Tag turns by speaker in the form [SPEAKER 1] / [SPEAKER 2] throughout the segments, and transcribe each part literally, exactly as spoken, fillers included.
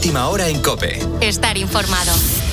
[SPEAKER 1] Última hora en COPE.
[SPEAKER 2] Estar informado.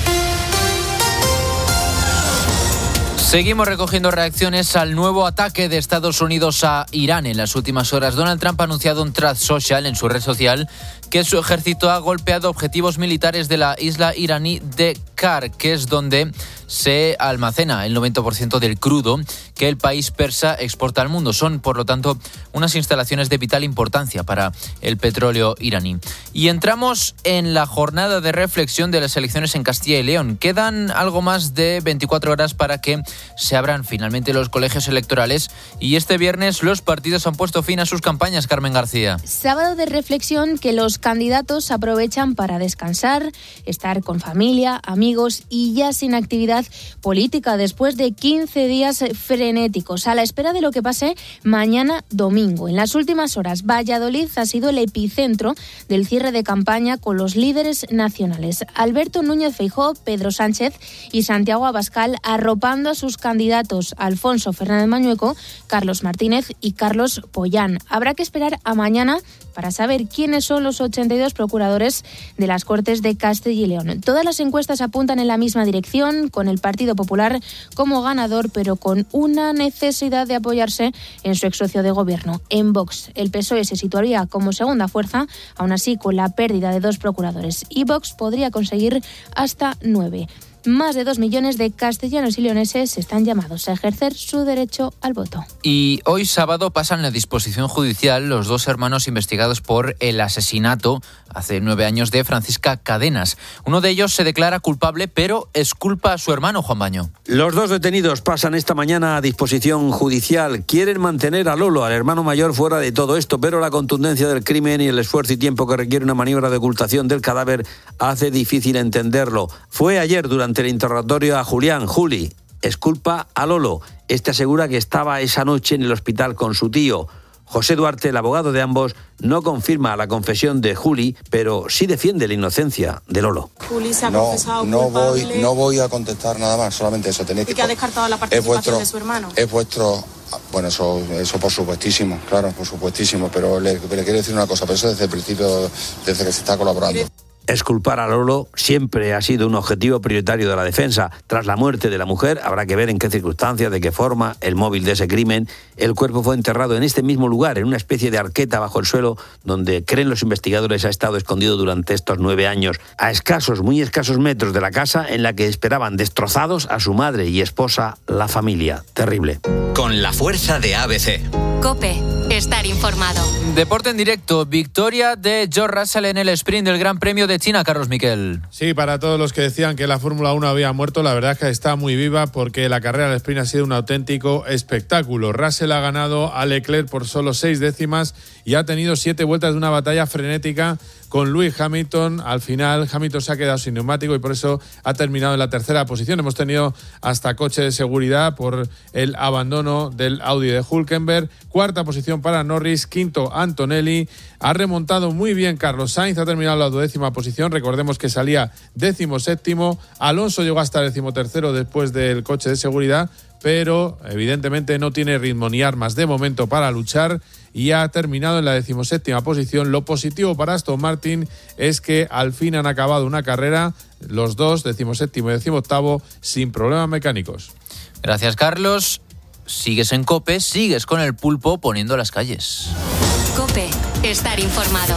[SPEAKER 3] Seguimos recogiendo reacciones al nuevo ataque de Estados Unidos a Irán. En las últimas horas, Donald Trump ha anunciado en Truth Social, en su red social, que su ejército ha golpeado objetivos militares de la isla iraní de Kar, que es donde se almacena el noventa por ciento del crudo que el país persa exporta al mundo. Son, por lo tanto, unas instalaciones de vital importancia para el petróleo iraní. Y entramos en la jornada de reflexión de las elecciones en Castilla y León. Quedan algo más de veinticuatro horas para que se abran finalmente los colegios electorales y este viernes los partidos han puesto fin a sus campañas. Carmen García.
[SPEAKER 4] Sábado de reflexión que los candidatos aprovechan para descansar, estar con familia, amigos y ya sin actividad política después de quince días frenéticos, a la espera de lo que pase mañana domingo. En las últimas horas, Valladolid ha sido el epicentro del cierre de campaña con los líderes nacionales. Alberto Núñez Feijóo, Pedro Sánchez y Santiago Abascal arropando a sus candidatos Alfonso Fernández Mañueco, Carlos Martínez y Carlos Pollán. Habrá que esperar a mañana para saber quiénes son los ochenta y dos procuradores de las Cortes de Castilla y León. Todas las encuestas apuntan en la misma dirección, con el Partido Popular como ganador, pero con una necesidad de apoyarse en su ex socio de gobierno, en Vox. El P S O E se situaría como segunda fuerza, aún así con la pérdida de dos procuradores, y Vox podría conseguir hasta nueve. Más de dos millones de castellanos y leoneses están llamados a ejercer su derecho al voto.
[SPEAKER 3] Y hoy sábado pasan a disposición judicial los dos hermanos investigados por el asesinato hace nueve años de Francisca Cadenas. Uno de ellos se declara culpable, pero exculpa a su hermano, Juan Baño.
[SPEAKER 5] Los dos detenidos pasan esta mañana a disposición judicial. Quieren mantener a Lolo, al hermano mayor, fuera de todo esto, pero la contundencia del crimen y el esfuerzo y tiempo que requiere una maniobra de ocultación del cadáver hace difícil entenderlo. Fue ayer durante el interrogatorio a Julián. Juli exculpa a Lolo. Este asegura que estaba esa noche en el hospital con su tío. José Duarte, el abogado de ambos, no confirma la confesión de Juli, pero sí defiende la inocencia de Lolo.
[SPEAKER 6] Juli se ha
[SPEAKER 7] no,
[SPEAKER 6] confesado
[SPEAKER 7] no
[SPEAKER 6] culpable.
[SPEAKER 7] voy, no voy a contestar nada más, solamente eso. Tenéis
[SPEAKER 6] ¿Y
[SPEAKER 7] que,
[SPEAKER 6] que ha descartado la participación
[SPEAKER 7] vuestro,
[SPEAKER 6] de su hermano?
[SPEAKER 7] Es vuestro... Bueno, eso, eso por supuestísimo, claro, por supuestísimo, pero le, le quiero decir una cosa, pero eso desde el principio, desde que se está colaborando.
[SPEAKER 5] Exculpar a Lolo siempre ha sido un objetivo prioritario de la defensa. Tras la muerte de la mujer, habrá que ver en qué circunstancias, de qué forma, el móvil de ese crimen. El cuerpo fue enterrado en este mismo lugar, en una especie de arqueta bajo el suelo, donde creen los investigadores ha estado escondido durante estos nueve años, a escasos, muy escasos metros de la casa en la que esperaban destrozados a su madre y esposa, la familia. Terrible.
[SPEAKER 1] Con la fuerza de A B C.
[SPEAKER 2] COPE. Estar informado.
[SPEAKER 3] Deporte en directo. Victoria de George Russell en el sprint del Gran Premio de China, Carlos Miquel.
[SPEAKER 8] Sí, para todos los que decían que la Fórmula uno había muerto, la verdad es que está muy viva porque la carrera del sprint ha sido un auténtico espectáculo. Russell ha ganado a Leclerc por solo seis décimas y ha tenido siete vueltas de una batalla frenética con Lewis Hamilton. Al final, Hamilton se ha quedado sin neumático y por eso ha terminado en la tercera posición. Hemos tenido hasta coche de seguridad por el abandono del Audi de Hülkenberg. Cuarta posición para Norris, quinto Antonelli. Ha remontado muy bien Carlos Sainz, ha terminado en la duodécima posición. Recordemos que salía décimo séptimo. Alonso llegó hasta décimo tercero después del coche de seguridad, pero evidentemente no tiene ritmo ni armas de momento para luchar y ha terminado en la decimoséptima posición. Lo positivo para Aston Martin es que al fin han acabado una carrera, los dos, decimoséptimo y decimoctavo, sin problemas mecánicos.
[SPEAKER 3] Gracias, Carlos. Sigues en COPE, sigues con el pulpo poniendo las calles.
[SPEAKER 2] COPE. Estar informado.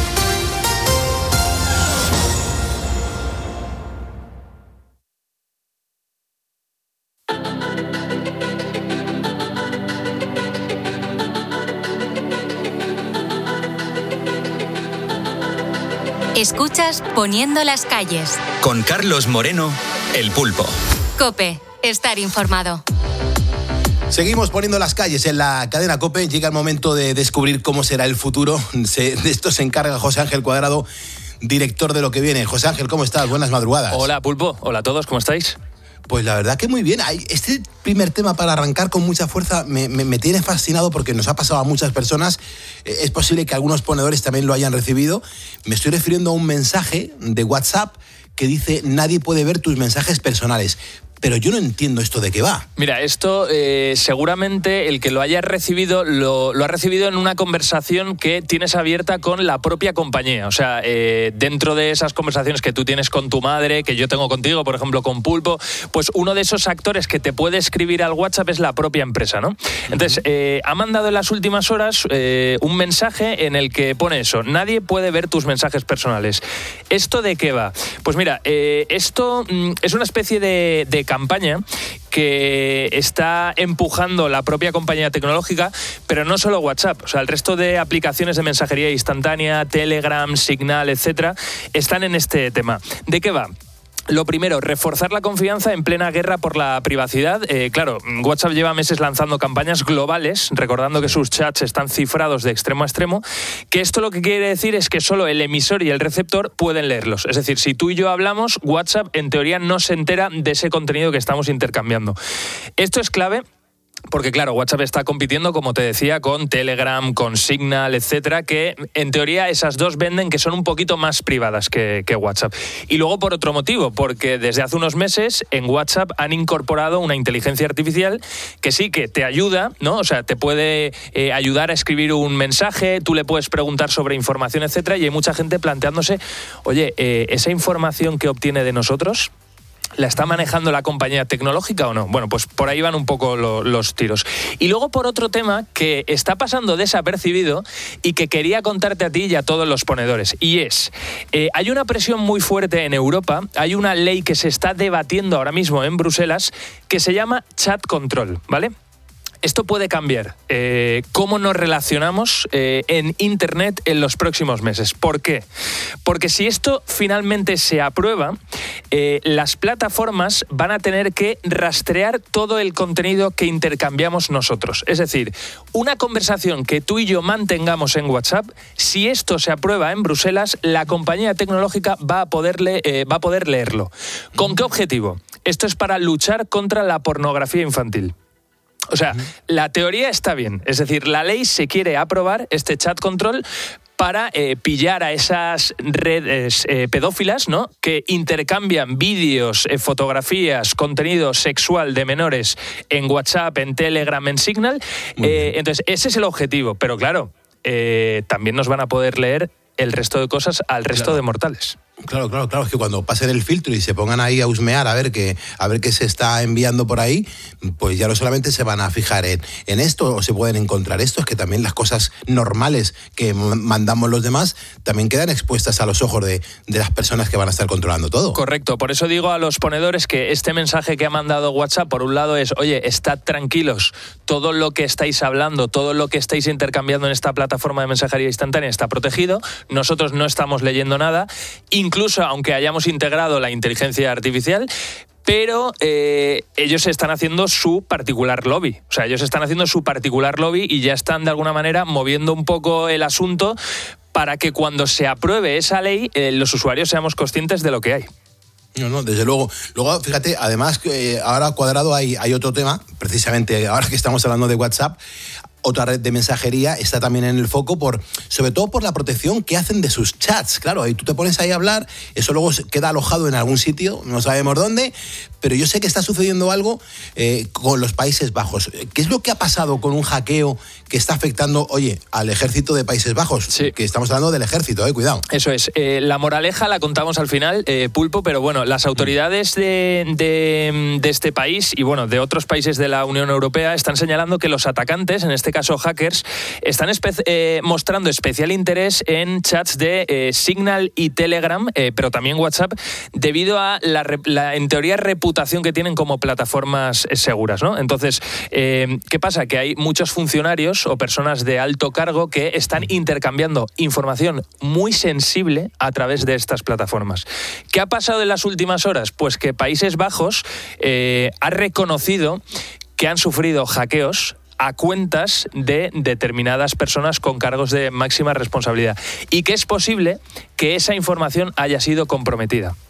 [SPEAKER 2] Escuchas Poniendo las calles.
[SPEAKER 1] Con Carlos Moreno, el pulpo.
[SPEAKER 2] COPE. Estar informado.
[SPEAKER 9] Seguimos poniendo las calles en la cadena COPE. Llega el momento de descubrir cómo será el futuro. Se, de esto se encarga José Ángel Cuadrado, director de Lo que Viene. José Ángel, ¿cómo estás? Buenas madrugadas.
[SPEAKER 10] Hola, pulpo. Hola a todos, ¿cómo estáis?
[SPEAKER 9] Pues la verdad que muy bien. Este primer tema, para arrancar con mucha fuerza, me, me, me tiene fascinado porque nos ha pasado a muchas personas. Es posible que algunos ponedores también lo hayan recibido. Me estoy refiriendo a un mensaje de WhatsApp que dice: nadie puede ver tus mensajes personales. pero yo no entiendo esto de qué va.
[SPEAKER 10] Mira, esto eh, seguramente el que lo haya recibido lo, lo ha recibido en una conversación que tienes abierta con la propia compañía. O sea, eh, dentro de esas conversaciones que tú tienes con tu madre, que yo tengo contigo, por ejemplo, con Pulpo, pues uno de esos actores que te puede escribir al WhatsApp es la propia empresa, ¿no? Entonces, eh, ha mandado en las últimas horas eh, un mensaje en el que pone eso: nadie puede ver tus mensajes personales. ¿Esto de qué va? Pues mira, eh, esto mm, es una especie de, de campaña que está empujando la propia compañía tecnológica, pero no solo WhatsApp. O sea, el resto de aplicaciones de mensajería instantánea, Telegram, Signal, etcétera, están en este tema. ¿De qué va? Lo primero, reforzar la confianza en plena guerra por la privacidad. Eh, claro, WhatsApp lleva meses lanzando campañas globales, recordando que sus chats están cifrados de extremo a extremo, que esto lo que quiere decir es que solo el emisor y el receptor pueden leerlos. Es decir, si tú y yo hablamos, WhatsApp en teoría no se entera de ese contenido que estamos intercambiando. Esto es clave porque, claro, WhatsApp está compitiendo, como te decía, con Telegram, con Signal, etcétera, que en teoría esas dos venden que son un poquito más privadas que, que WhatsApp. Y luego por otro motivo, porque desde hace unos meses en WhatsApp han incorporado una inteligencia artificial que sí que te ayuda, ¿no? O sea, te puede eh, ayudar a escribir un mensaje, tú le puedes preguntar sobre información, etcétera, y hay mucha gente planteándose, oye, eh, esa información que obtiene de nosotros, ¿la está manejando la compañía tecnológica o no? Bueno, pues por ahí van un poco lo, los tiros. Y luego por otro tema que está pasando desapercibido y que quería contarte a ti y a todos los ponedores. Y es, eh, hay una presión muy fuerte en Europa, hay una ley que se está debatiendo ahora mismo en Bruselas que se llama Chat Control, ¿vale? Esto puede cambiar eh, cómo nos relacionamos eh, en Internet en los próximos meses. ¿Por qué? Porque si esto finalmente se aprueba, eh, las plataformas van a tener que rastrear todo el contenido que intercambiamos nosotros. Es decir, una conversación que tú y yo mantengamos en WhatsApp, si esto se aprueba en Bruselas, la compañía tecnológica va a, poderle, eh, va a poder leerlo. ¿Con qué objetivo? Esto es para luchar contra la pornografía infantil. O sea, la teoría está bien, es decir, la ley se quiere aprobar, este chat control, para eh, pillar a esas redes eh, pedófilas, ¿no?, que intercambian vídeos, eh, fotografías, contenido sexual de menores en WhatsApp, en Telegram, en Signal. Eh, entonces, ese es el objetivo, pero claro, eh, también nos van a poder leer el resto de cosas al resto
[SPEAKER 9] Claro.
[SPEAKER 10] de mortales.
[SPEAKER 9] Claro, claro, claro, es que cuando pasen el filtro y se pongan ahí a husmear a ver qué, a ver qué se está enviando por ahí, pues ya no solamente se van a fijar en, en esto o se pueden encontrar esto, es que también las cosas normales que mandamos los demás también quedan expuestas a los ojos de, de las personas que van a estar controlando todo.
[SPEAKER 10] Correcto, por eso digo a los ponedores que este mensaje que ha mandado WhatsApp, por un lado es, oye, estad tranquilos, todo lo que estáis hablando, todo lo que estáis intercambiando en esta plataforma de mensajería instantánea está protegido, nosotros no estamos leyendo nada, incluso aunque hayamos integrado la inteligencia artificial, pero eh, ellos están haciendo su particular lobby. O sea, ellos están haciendo su particular lobby y ya están de alguna manera moviendo un poco el asunto para que cuando se apruebe esa ley, eh, los usuarios seamos conscientes de lo que hay.
[SPEAKER 9] No, no, desde luego. Luego, fíjate, además, eh, ahora Cuadrado hay, hay otro tema, precisamente ahora que estamos hablando de WhatsApp, otra red de mensajería está también en el foco, por, sobre todo por la protección que hacen de sus chats. Claro, y tú te pones ahí a hablar, eso luego queda alojado en algún sitio, no sabemos dónde, pero yo sé que está sucediendo algo eh, con los Países Bajos. ¿Qué es lo que ha pasado con un hackeo que está afectando, oye, al ejército de Países Bajos?
[SPEAKER 10] Sí.
[SPEAKER 9] Que estamos hablando del ejército, eh, cuidado.
[SPEAKER 10] Eso es. Eh, la moraleja la contamos al final, eh, Pulpo, pero bueno, las autoridades de, de, de este país y bueno, de otros países de la Unión Europea están señalando que los atacantes, en este caso hackers, están espe- eh, mostrando especial interés en chats de eh, Signal y Telegram, eh, pero también WhatsApp, debido a la, la en teoría reputación que tienen como plataformas eh, seguras, ¿no? Entonces, eh, ¿qué pasa? Que hay muchos funcionarios o personas de alto cargo que están intercambiando información muy sensible a través de estas plataformas. ¿Qué ha pasado en las últimas horas? Pues que Países Bajos eh, ha reconocido que han sufrido hackeos a cuentas de determinadas personas con cargos de máxima responsabilidad y que es posible que esa información haya sido comprometida.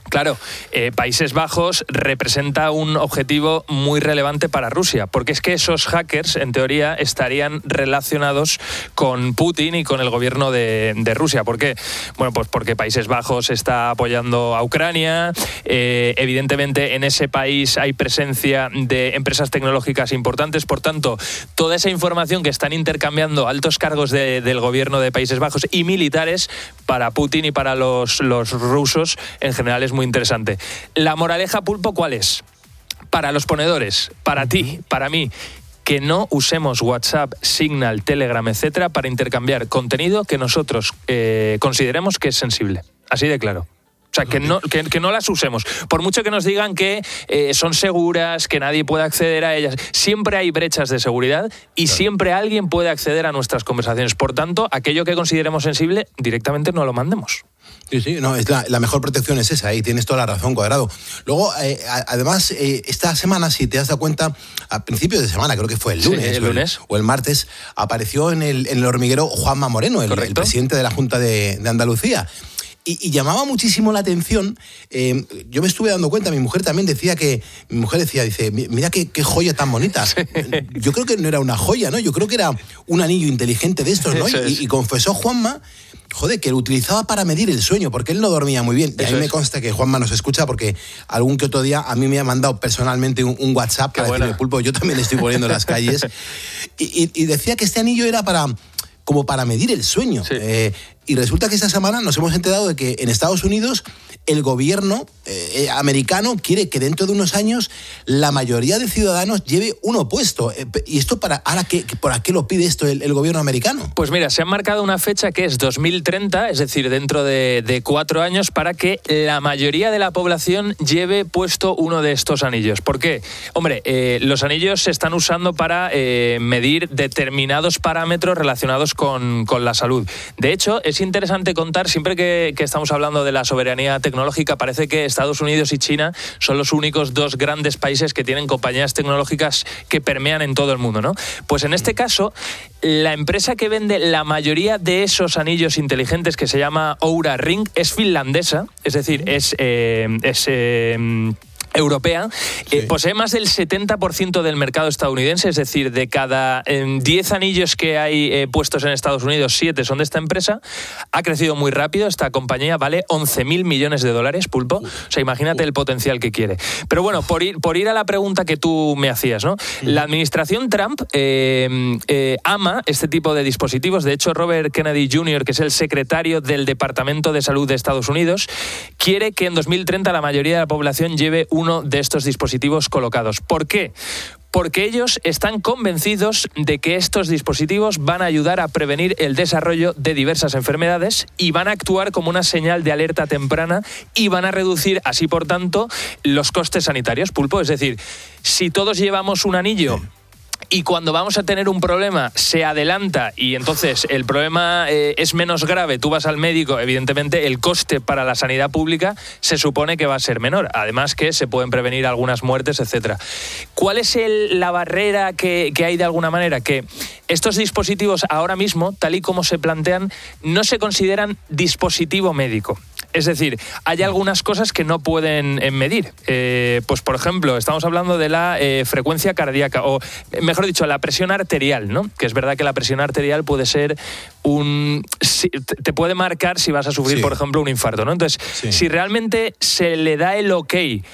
[SPEAKER 10] Claro, eh, Países Bajos representa un objetivo muy relevante para Rusia, porque es que esos hackers, en teoría, estarían relacionados con Putin y con el gobierno de, de Rusia. ¿Por qué? Bueno, pues porque Países Bajos está apoyando a Ucrania, eh, evidentemente en ese país hay presencia de empresas tecnológicas importantes, por tanto, toda esa información que están intercambiando altos cargos de, del gobierno de Países Bajos y militares, para Putin y para los, los rusos en general es muy interesante. La moraleja, Pulpo, ¿cuál es? Para los ponedores, para ti, para mí, que no usemos WhatsApp, Signal, Telegram, etcétera, para intercambiar contenido que nosotros eh, consideremos que es sensible. Así de claro. O sea, que no, que, que no las usemos. Por mucho que nos digan que eh, son seguras, que nadie puede acceder a ellas, siempre hay brechas de seguridad y claro, siempre alguien puede acceder a nuestras conversaciones. Por tanto, aquello que consideremos sensible, directamente no lo mandemos.
[SPEAKER 9] Sí, sí, no, es la, la mejor protección es esa, y tienes toda la razón, Cuadrado. Luego, eh, además, eh, esta semana, si te has dado cuenta, a principios de semana, creo que fue el lunes,
[SPEAKER 10] sí, el lunes.
[SPEAKER 9] O, el, o el martes, apareció en el, en el hormiguero Juanma Moreno, el, el presidente de la Junta de, de Andalucía. Y, y llamaba muchísimo la atención, eh, yo me estuve dando cuenta, mi mujer también decía que, mi mujer decía, dice, mira qué, qué joya tan bonita. Sí. Yo creo que no era una joya, ¿no? Yo creo que era un anillo inteligente de estos, ¿no? Y, y confesó Juanma, joder, que lo utilizaba para medir el sueño, porque él no dormía muy bien. Y a mí me consta que Juanma nos escucha, porque algún que otro día a mí me ha mandado personalmente un, un WhatsApp para decirme, Pulpo, yo también estoy poniendo en las calles. Y, y, y decía que este anillo era para, como para medir el sueño. Sí. Eh, Y resulta que esta semana nos hemos enterado de que en Estados Unidos el gobierno eh, americano quiere que dentro de unos años la mayoría de ciudadanos lleve uno puesto. Eh, ¿Y esto para ahora qué, para qué lo pide esto el, el gobierno americano?
[SPEAKER 10] Pues mira, se han marcado una fecha que es dos mil treinta, es decir, dentro de, de cuatro años, para que la mayoría de la población lleve puesto uno de estos anillos. ¿Por qué? Hombre, eh, los anillos se están usando para eh, medir determinados parámetros relacionados con, con la salud. De hecho, es interesante contar, siempre que, que estamos hablando de la soberanía tecnológica, parece que Estados Unidos y China son los únicos dos grandes países que tienen compañías tecnológicas que permean en todo el mundo, ¿no? Pues en este caso, la empresa que vende la mayoría de esos anillos inteligentes, que se llama Oura Ring, es finlandesa, es decir, es... Eh, es eh, europea, sí. eh, posee más del setenta por ciento del mercado estadounidense, es decir, de cada eh, diez anillos que hay eh, puestos en Estados Unidos, siete son de esta empresa. Ha crecido muy rápido, esta compañía vale once mil millones de dólares, Pulpo. Uh, o sea, imagínate uh. el potencial que quiere. Pero bueno, por ir, por ir a la pregunta que tú me hacías, ¿no? Uh. La administración Trump eh, eh, ama este tipo de dispositivos. De hecho, Robert Kennedy junior, que es el secretario del Departamento de Salud de Estados Unidos, quiere que en dos mil treinta la mayoría de la población lleve uno de estos dispositivos colocados. ¿Por qué? Porque ellos están convencidos de que estos dispositivos van a ayudar a prevenir el desarrollo de diversas enfermedades y van a actuar como una señal de alerta temprana y van a reducir, así por tanto, los costes sanitarios, Pulpo. Es decir, si todos llevamos un anillo... Sí. Y cuando vamos a tener un problema se adelanta y entonces el problema eh, es menos grave, tú vas al médico, evidentemente el coste para la sanidad pública se supone que va a ser menor. Además que se pueden prevenir algunas muertes, etcétera. ¿Cuál es el, la barrera que, que hay de alguna manera? Que estos dispositivos ahora mismo, tal y como se plantean, no se consideran dispositivo médico. Es decir, hay algunas cosas que no pueden medir. Eh, pues, por ejemplo, estamos hablando de la eh, frecuencia cardíaca, o mejor dicho, la presión arterial, ¿no? Que es verdad que la presión arterial puede ser un... te puede marcar si vas a sufrir, sí. por ejemplo, un infarto, ¿no? Entonces, sí. si realmente se le da el ok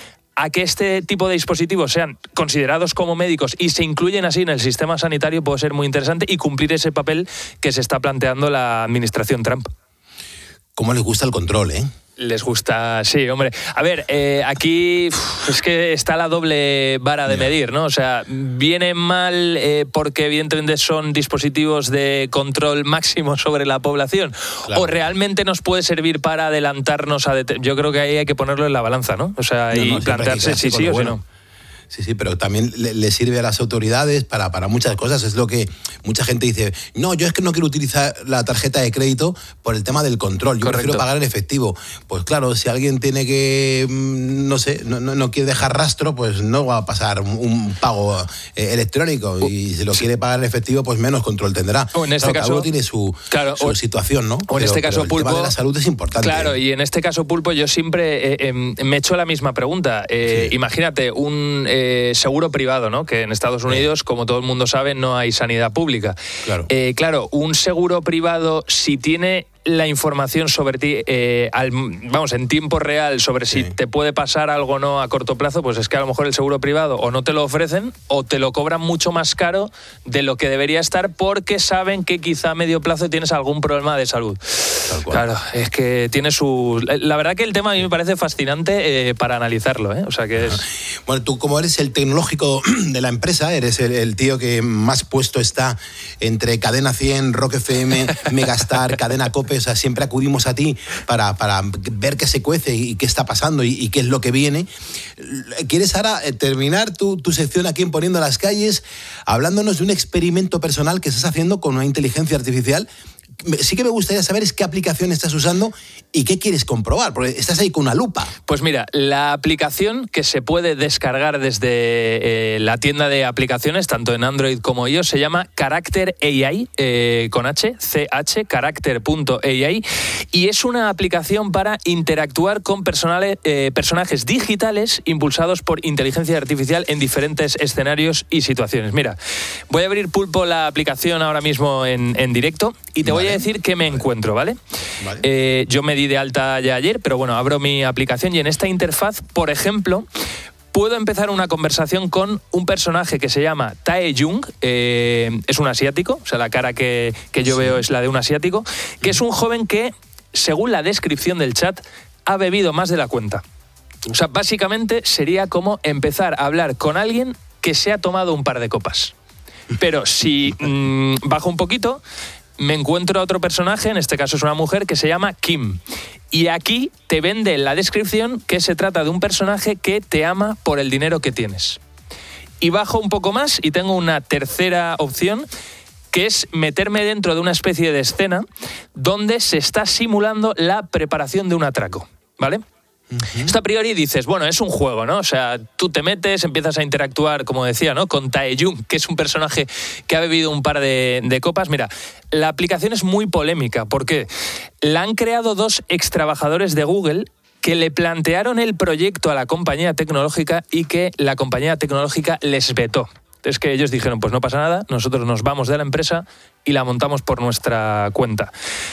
[SPEAKER 10] a que este tipo de dispositivos sean considerados como médicos y se incluyen así en el sistema sanitario, puede ser muy interesante y cumplir ese papel que se está planteando la administración Trump.
[SPEAKER 9] ¿Cómo les gusta el control, eh?
[SPEAKER 10] Les gusta, sí, hombre. A ver, eh, aquí uf, es que está la doble vara de medir, ¿no? O sea, viene mal eh, porque evidentemente son dispositivos de control máximo sobre la población, claro. o realmente nos puede servir para adelantarnos a... Det- Yo creo que ahí hay que ponerlo en la balanza, ¿no? O sea, no, y no, plantearse si sí o si no.
[SPEAKER 9] Sí, sí, pero también le, le sirve a las autoridades para, para muchas cosas. Es lo que mucha gente dice, no, yo es que no quiero utilizar la tarjeta de crédito por el tema del control, yo
[SPEAKER 10] Correcto.
[SPEAKER 9] prefiero pagar en efectivo. Pues claro, si alguien tiene que, no sé, no, no, no quiere dejar rastro, pues no va a pasar un, un pago eh, electrónico. Y si lo quiere pagar en efectivo, pues menos control tendrá.
[SPEAKER 10] O en este
[SPEAKER 9] claro,
[SPEAKER 10] caso,
[SPEAKER 9] cada uno tiene su,
[SPEAKER 10] claro,
[SPEAKER 9] su
[SPEAKER 10] o,
[SPEAKER 9] situación, ¿no?
[SPEAKER 10] O en
[SPEAKER 9] pero,
[SPEAKER 10] este caso,
[SPEAKER 9] pero el
[SPEAKER 10] Pulpo,
[SPEAKER 9] tema de la salud es importante.
[SPEAKER 10] Claro, y en este caso, Pulpo, yo siempre eh, eh, me he hecho la misma pregunta. Eh, sí. Imagínate, un eh, seguro privado, ¿no? Que en Estados Unidos, sí. como todo el mundo sabe, no hay sanidad pública.
[SPEAKER 9] Claro.
[SPEAKER 10] Eh, claro, un seguro privado, si tiene la información sobre ti, eh, al, vamos, en tiempo real, sobre si sí. te puede pasar algo o no a corto plazo, pues es que a lo mejor el seguro privado o no te lo ofrecen o te lo cobran mucho más caro de lo que debería estar porque saben que quizá a medio plazo tienes algún problema de salud.
[SPEAKER 9] Tal cual.
[SPEAKER 10] Claro, es que tiene su... La verdad que el tema a mí me parece fascinante eh, para analizarlo, ¿eh? O sea que es...
[SPEAKER 9] Bueno, tú como eres el tecnológico de la empresa, eres el, el tío que más puesto está entre Cadena cien, Rock F M, Megastar, Cadena COPE. O sea, siempre acudimos a ti para, para ver qué se cuece y qué está pasando y, y qué es lo que viene. ¿Quieres ahora terminar tu, tu sección aquí en Poniendo las Calles hablándonos de un experimento personal que estás haciendo con una inteligencia artificial? Sí que me gustaría saber es qué aplicación estás usando y qué quieres comprobar, porque estás ahí con una lupa.
[SPEAKER 10] Pues mira, la aplicación que se puede descargar desde eh, la tienda de aplicaciones, tanto en Android como iOS, se llama Character A I, eh, con H, C H, character punto A I, y es una aplicación para interactuar con personales, eh, personajes digitales impulsados por inteligencia artificial en diferentes escenarios y situaciones. Mira, voy a abrir, Pulpo, la aplicación ahora mismo en, en directo y te voy voy a decir que me encuentro, ¿vale? Vale. Eh, yo me di de alta ya ayer, pero bueno, abro mi aplicación y en esta interfaz, por ejemplo, puedo empezar una conversación con un personaje que se llama Tae Jung, eh, es un asiático, o sea, la cara que, que yo sí. veo es la de un asiático, que es un joven que, según la descripción del chat, ha bebido más de la cuenta. O sea, básicamente sería como empezar a hablar con alguien que se ha tomado un par de copas. Pero si mmm, bajo un poquito, me encuentro a otro personaje, en este caso es una mujer, que se llama Kim. Y aquí te vende en la descripción que se trata de un personaje que te ama por el dinero que tienes. Y bajo un poco más y tengo una tercera opción, que es meterme dentro de una especie de escena donde se está simulando la preparación de un atraco, ¿vale? Uh-huh. Esto a priori dices, bueno, es un juego, ¿no? O sea, tú te metes, empiezas a interactuar, como decía, ¿no? Con Tae Jung, que es un personaje que ha bebido un par de, de copas. Mira, la aplicación es muy polémica porque la han creado dos extrabajadores de Google que le plantearon el proyecto a la compañía tecnológica y que la compañía tecnológica les vetó. Es que ellos dijeron, pues no pasa nada, nosotros nos vamos de la empresa y la montamos por nuestra cuenta.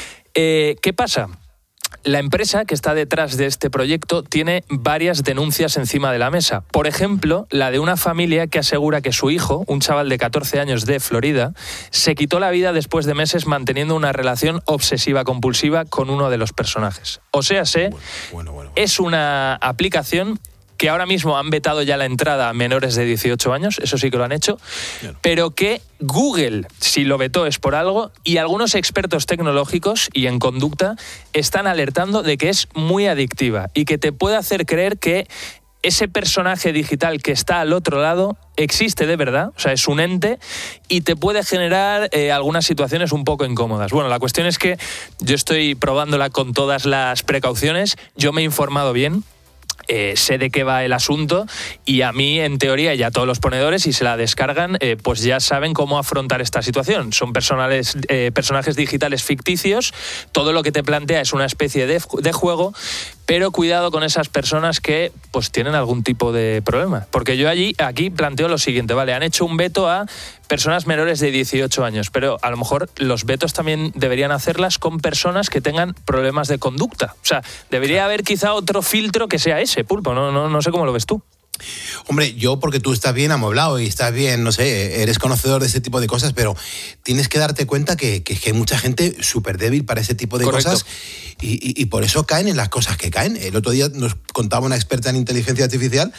[SPEAKER 10] Eh, ¿Qué pasa? La empresa que está detrás de este proyecto tiene varias denuncias encima de la mesa. Por ejemplo, la de una familia que asegura que su hijo, un chaval de catorce años de Florida, se quitó la vida después de meses manteniendo una relación obsesiva-compulsiva con uno de los personajes. O sea, sé, bueno, bueno, bueno, bueno. es una aplicación que ahora mismo han vetado ya la entrada a menores de dieciocho años, eso sí que lo han hecho, Bien. pero que Google, si lo vetó es por algo, y algunos expertos tecnológicos y en conducta están alertando de que es muy adictiva y que te puede hacer creer que ese personaje digital que está al otro lado existe de verdad, o sea, es un ente y te puede generar eh, algunas situaciones un poco incómodas. Bueno, la cuestión es que yo estoy probándola con todas las precauciones, yo me he informado bien, Eh, sé de qué va el asunto y a mí, en teoría, ya todos los ponedores, si se la descargan, eh, pues ya saben cómo afrontar esta situación. Son personales, eh, personajes digitales ficticios, todo lo que te plantea es una especie de, de juego, pero cuidado con esas personas que pues tienen algún tipo de problema. Porque yo allí, aquí planteo lo siguiente, ¿vale? Han hecho un veto a personas menores de dieciocho años, pero a lo mejor los vetos también deberían hacerlas con personas que tengan problemas de conducta. O sea, debería haber quizá otro filtro que sea ese, Pulpo, no, no, no sé cómo lo ves tú.
[SPEAKER 9] Hombre, yo porque tú estás bien amueblado y estás bien, no sé, eres conocedor de ese tipo de cosas, pero tienes que darte cuenta que, que, que hay mucha gente súper débil para ese tipo de Correcto. cosas y, y, y por eso caen en las cosas que caen. El otro día nos contaba una experta en inteligencia artificial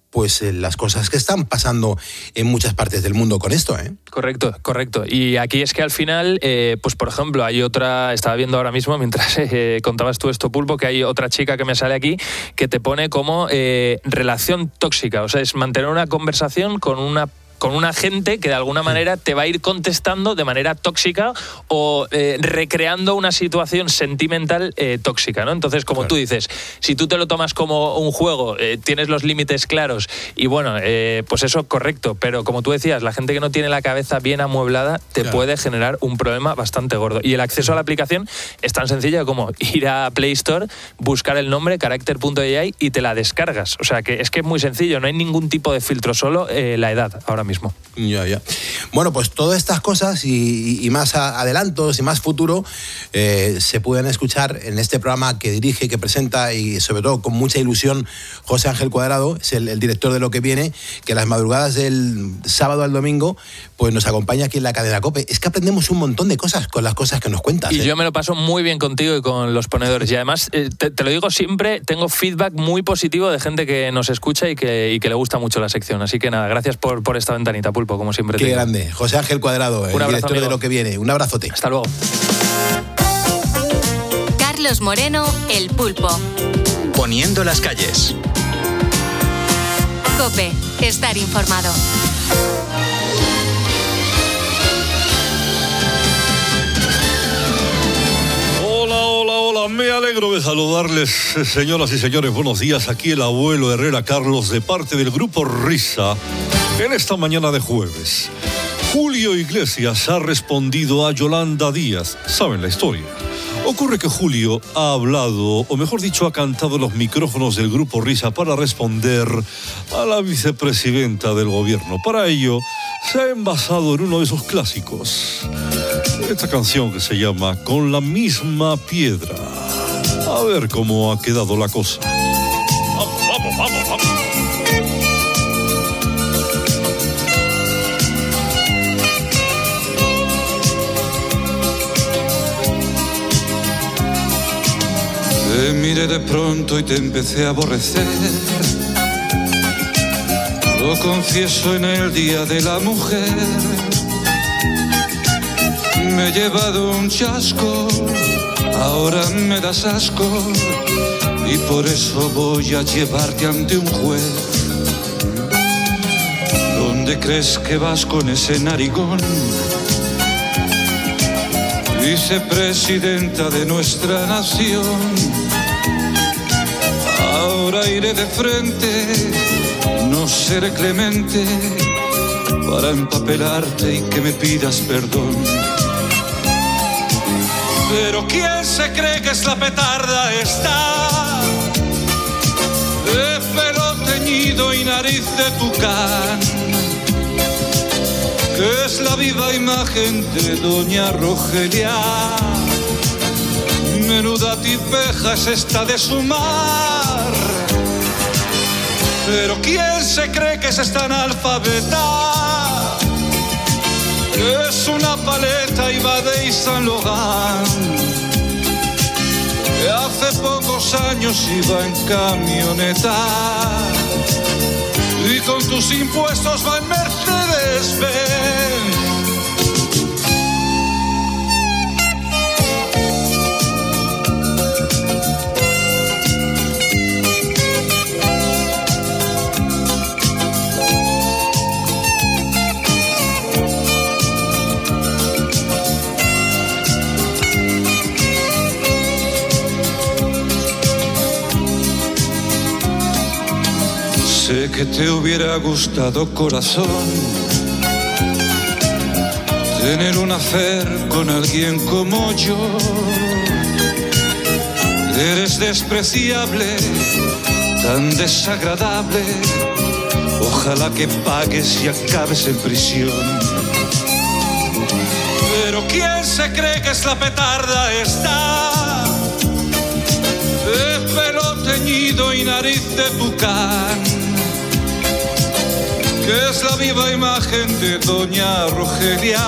[SPEAKER 9] pues eh, las cosas que están pasando en muchas partes del mundo con esto, ¿eh?
[SPEAKER 10] Correcto, correcto. Y aquí es que al final, eh, pues por ejemplo, hay otra, estaba viendo ahora mismo, mientras eh, contabas tú esto, Pulpo, que hay otra chica que me sale aquí que te pone como eh, relación tóxica. O sea, es mantener una conversación con una con una gente que de alguna manera te va a ir contestando de manera tóxica o eh, recreando una situación sentimental eh, tóxica, ¿no? Entonces, como claro. tú dices, si tú te lo tomas como un juego, eh, tienes los límites claros y bueno, eh, pues eso correcto, pero como tú decías, la gente que no tiene la cabeza bien amueblada te claro. puede generar un problema bastante gordo. Y el acceso a la aplicación es tan sencillo como ir a Play Store, buscar el nombre, character punto a i y te la descargas. O sea, que es que es muy sencillo, no hay ningún tipo de filtro, solo eh, la edad ahora mismo. mismo.
[SPEAKER 9] Ya, ya. Bueno, pues todas estas cosas y, y más adelantos y más futuro eh, se pueden escuchar en este programa que dirige, que presenta y sobre todo con mucha ilusión José Ángel Cuadrado, es el, el director de Lo que viene, que las madrugadas del sábado al domingo pues nos acompaña aquí en la cadena COPE. Es que aprendemos un montón de cosas con las cosas que nos cuentas.
[SPEAKER 10] Y
[SPEAKER 9] ¿eh?
[SPEAKER 10] yo me lo paso muy bien contigo y con los ponedores. Y además, eh, te, te lo digo siempre, tengo feedback muy positivo de gente que nos escucha y que, y que le gusta mucho la sección. Así que nada, gracias por, por esta ventanita, Pulpo, como siempre.
[SPEAKER 9] Qué grande. José Ángel Cuadrado, el
[SPEAKER 10] abrazo,
[SPEAKER 9] director
[SPEAKER 10] amigo.
[SPEAKER 9] de Lo que viene. Un abrazote.
[SPEAKER 10] Hasta luego.
[SPEAKER 2] Carlos Moreno, El Pulpo.
[SPEAKER 1] Poniendo las calles.
[SPEAKER 2] COPE, estar informado.
[SPEAKER 6] Hola, hola, hola, me alegro de saludarles, señoras y señores, buenos días. Aquí el abuelo Herrera Carlos, de parte del Grupo Risa, en esta mañana de jueves. Julio Iglesias ha respondido a Yolanda Díaz. ¿Saben la historia? Ocurre que Julio ha hablado, o mejor dicho, ha cantado los micrófonos del Grupo Risa para responder a la vicepresidenta del gobierno. Para ello, se ha envasado en uno de sus clásicos. Esta canción que se llama Con la misma piedra. A ver cómo ha quedado la cosa. Vamos, vamos, vamos, vamos.
[SPEAKER 11] Te miré de pronto y te empecé a aborrecer. Lo confieso en el Día de la Mujer. Me he llevado un chasco, ahora me das asco, y por eso voy a llevarte ante un juez. ¿Dónde crees que vas con ese narigón? Vicepresidenta de nuestra nación. Ahora iré de frente, no seré clemente, para empapelarte y que me pidas perdón. Pero ¿quién se cree que es la petarda esta? De pelo teñido y nariz de tucán, que es la viva imagen de doña Rogelia. Menuda tipeja es esta de su mar. Pero ¿quién se cree que es esta analfabeta? Que es una paleta y va de Saint Laurent, que hace pocos años iba en camioneta y con tus impuestos va en Mercedes-Benz. Sé que te hubiera gustado, corazón, tener un affair con alguien como yo. Eres despreciable, tan desagradable. Ojalá que pagues y acabes en prisión. Pero ¿quién se cree que es la petarda esta? De pelo teñido y nariz de tucán, que es la viva imagen de doña Rogelia.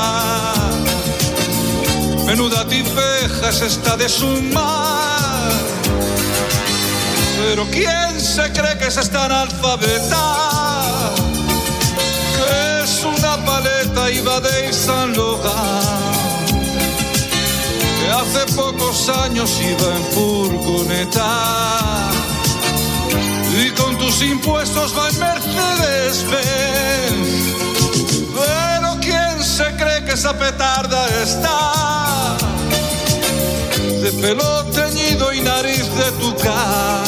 [SPEAKER 11] Menuda tipeja es esta de su mar. Pero ¿quién se cree que se está analfabeta? Que es una paleta y va de Saint Laurent, que hace pocos años iba en furgoneta y con tus impuestos va en Mercedes-Benz. Pero ¿quién se cree que esa petarda está de pelo teñido y nariz de tucán,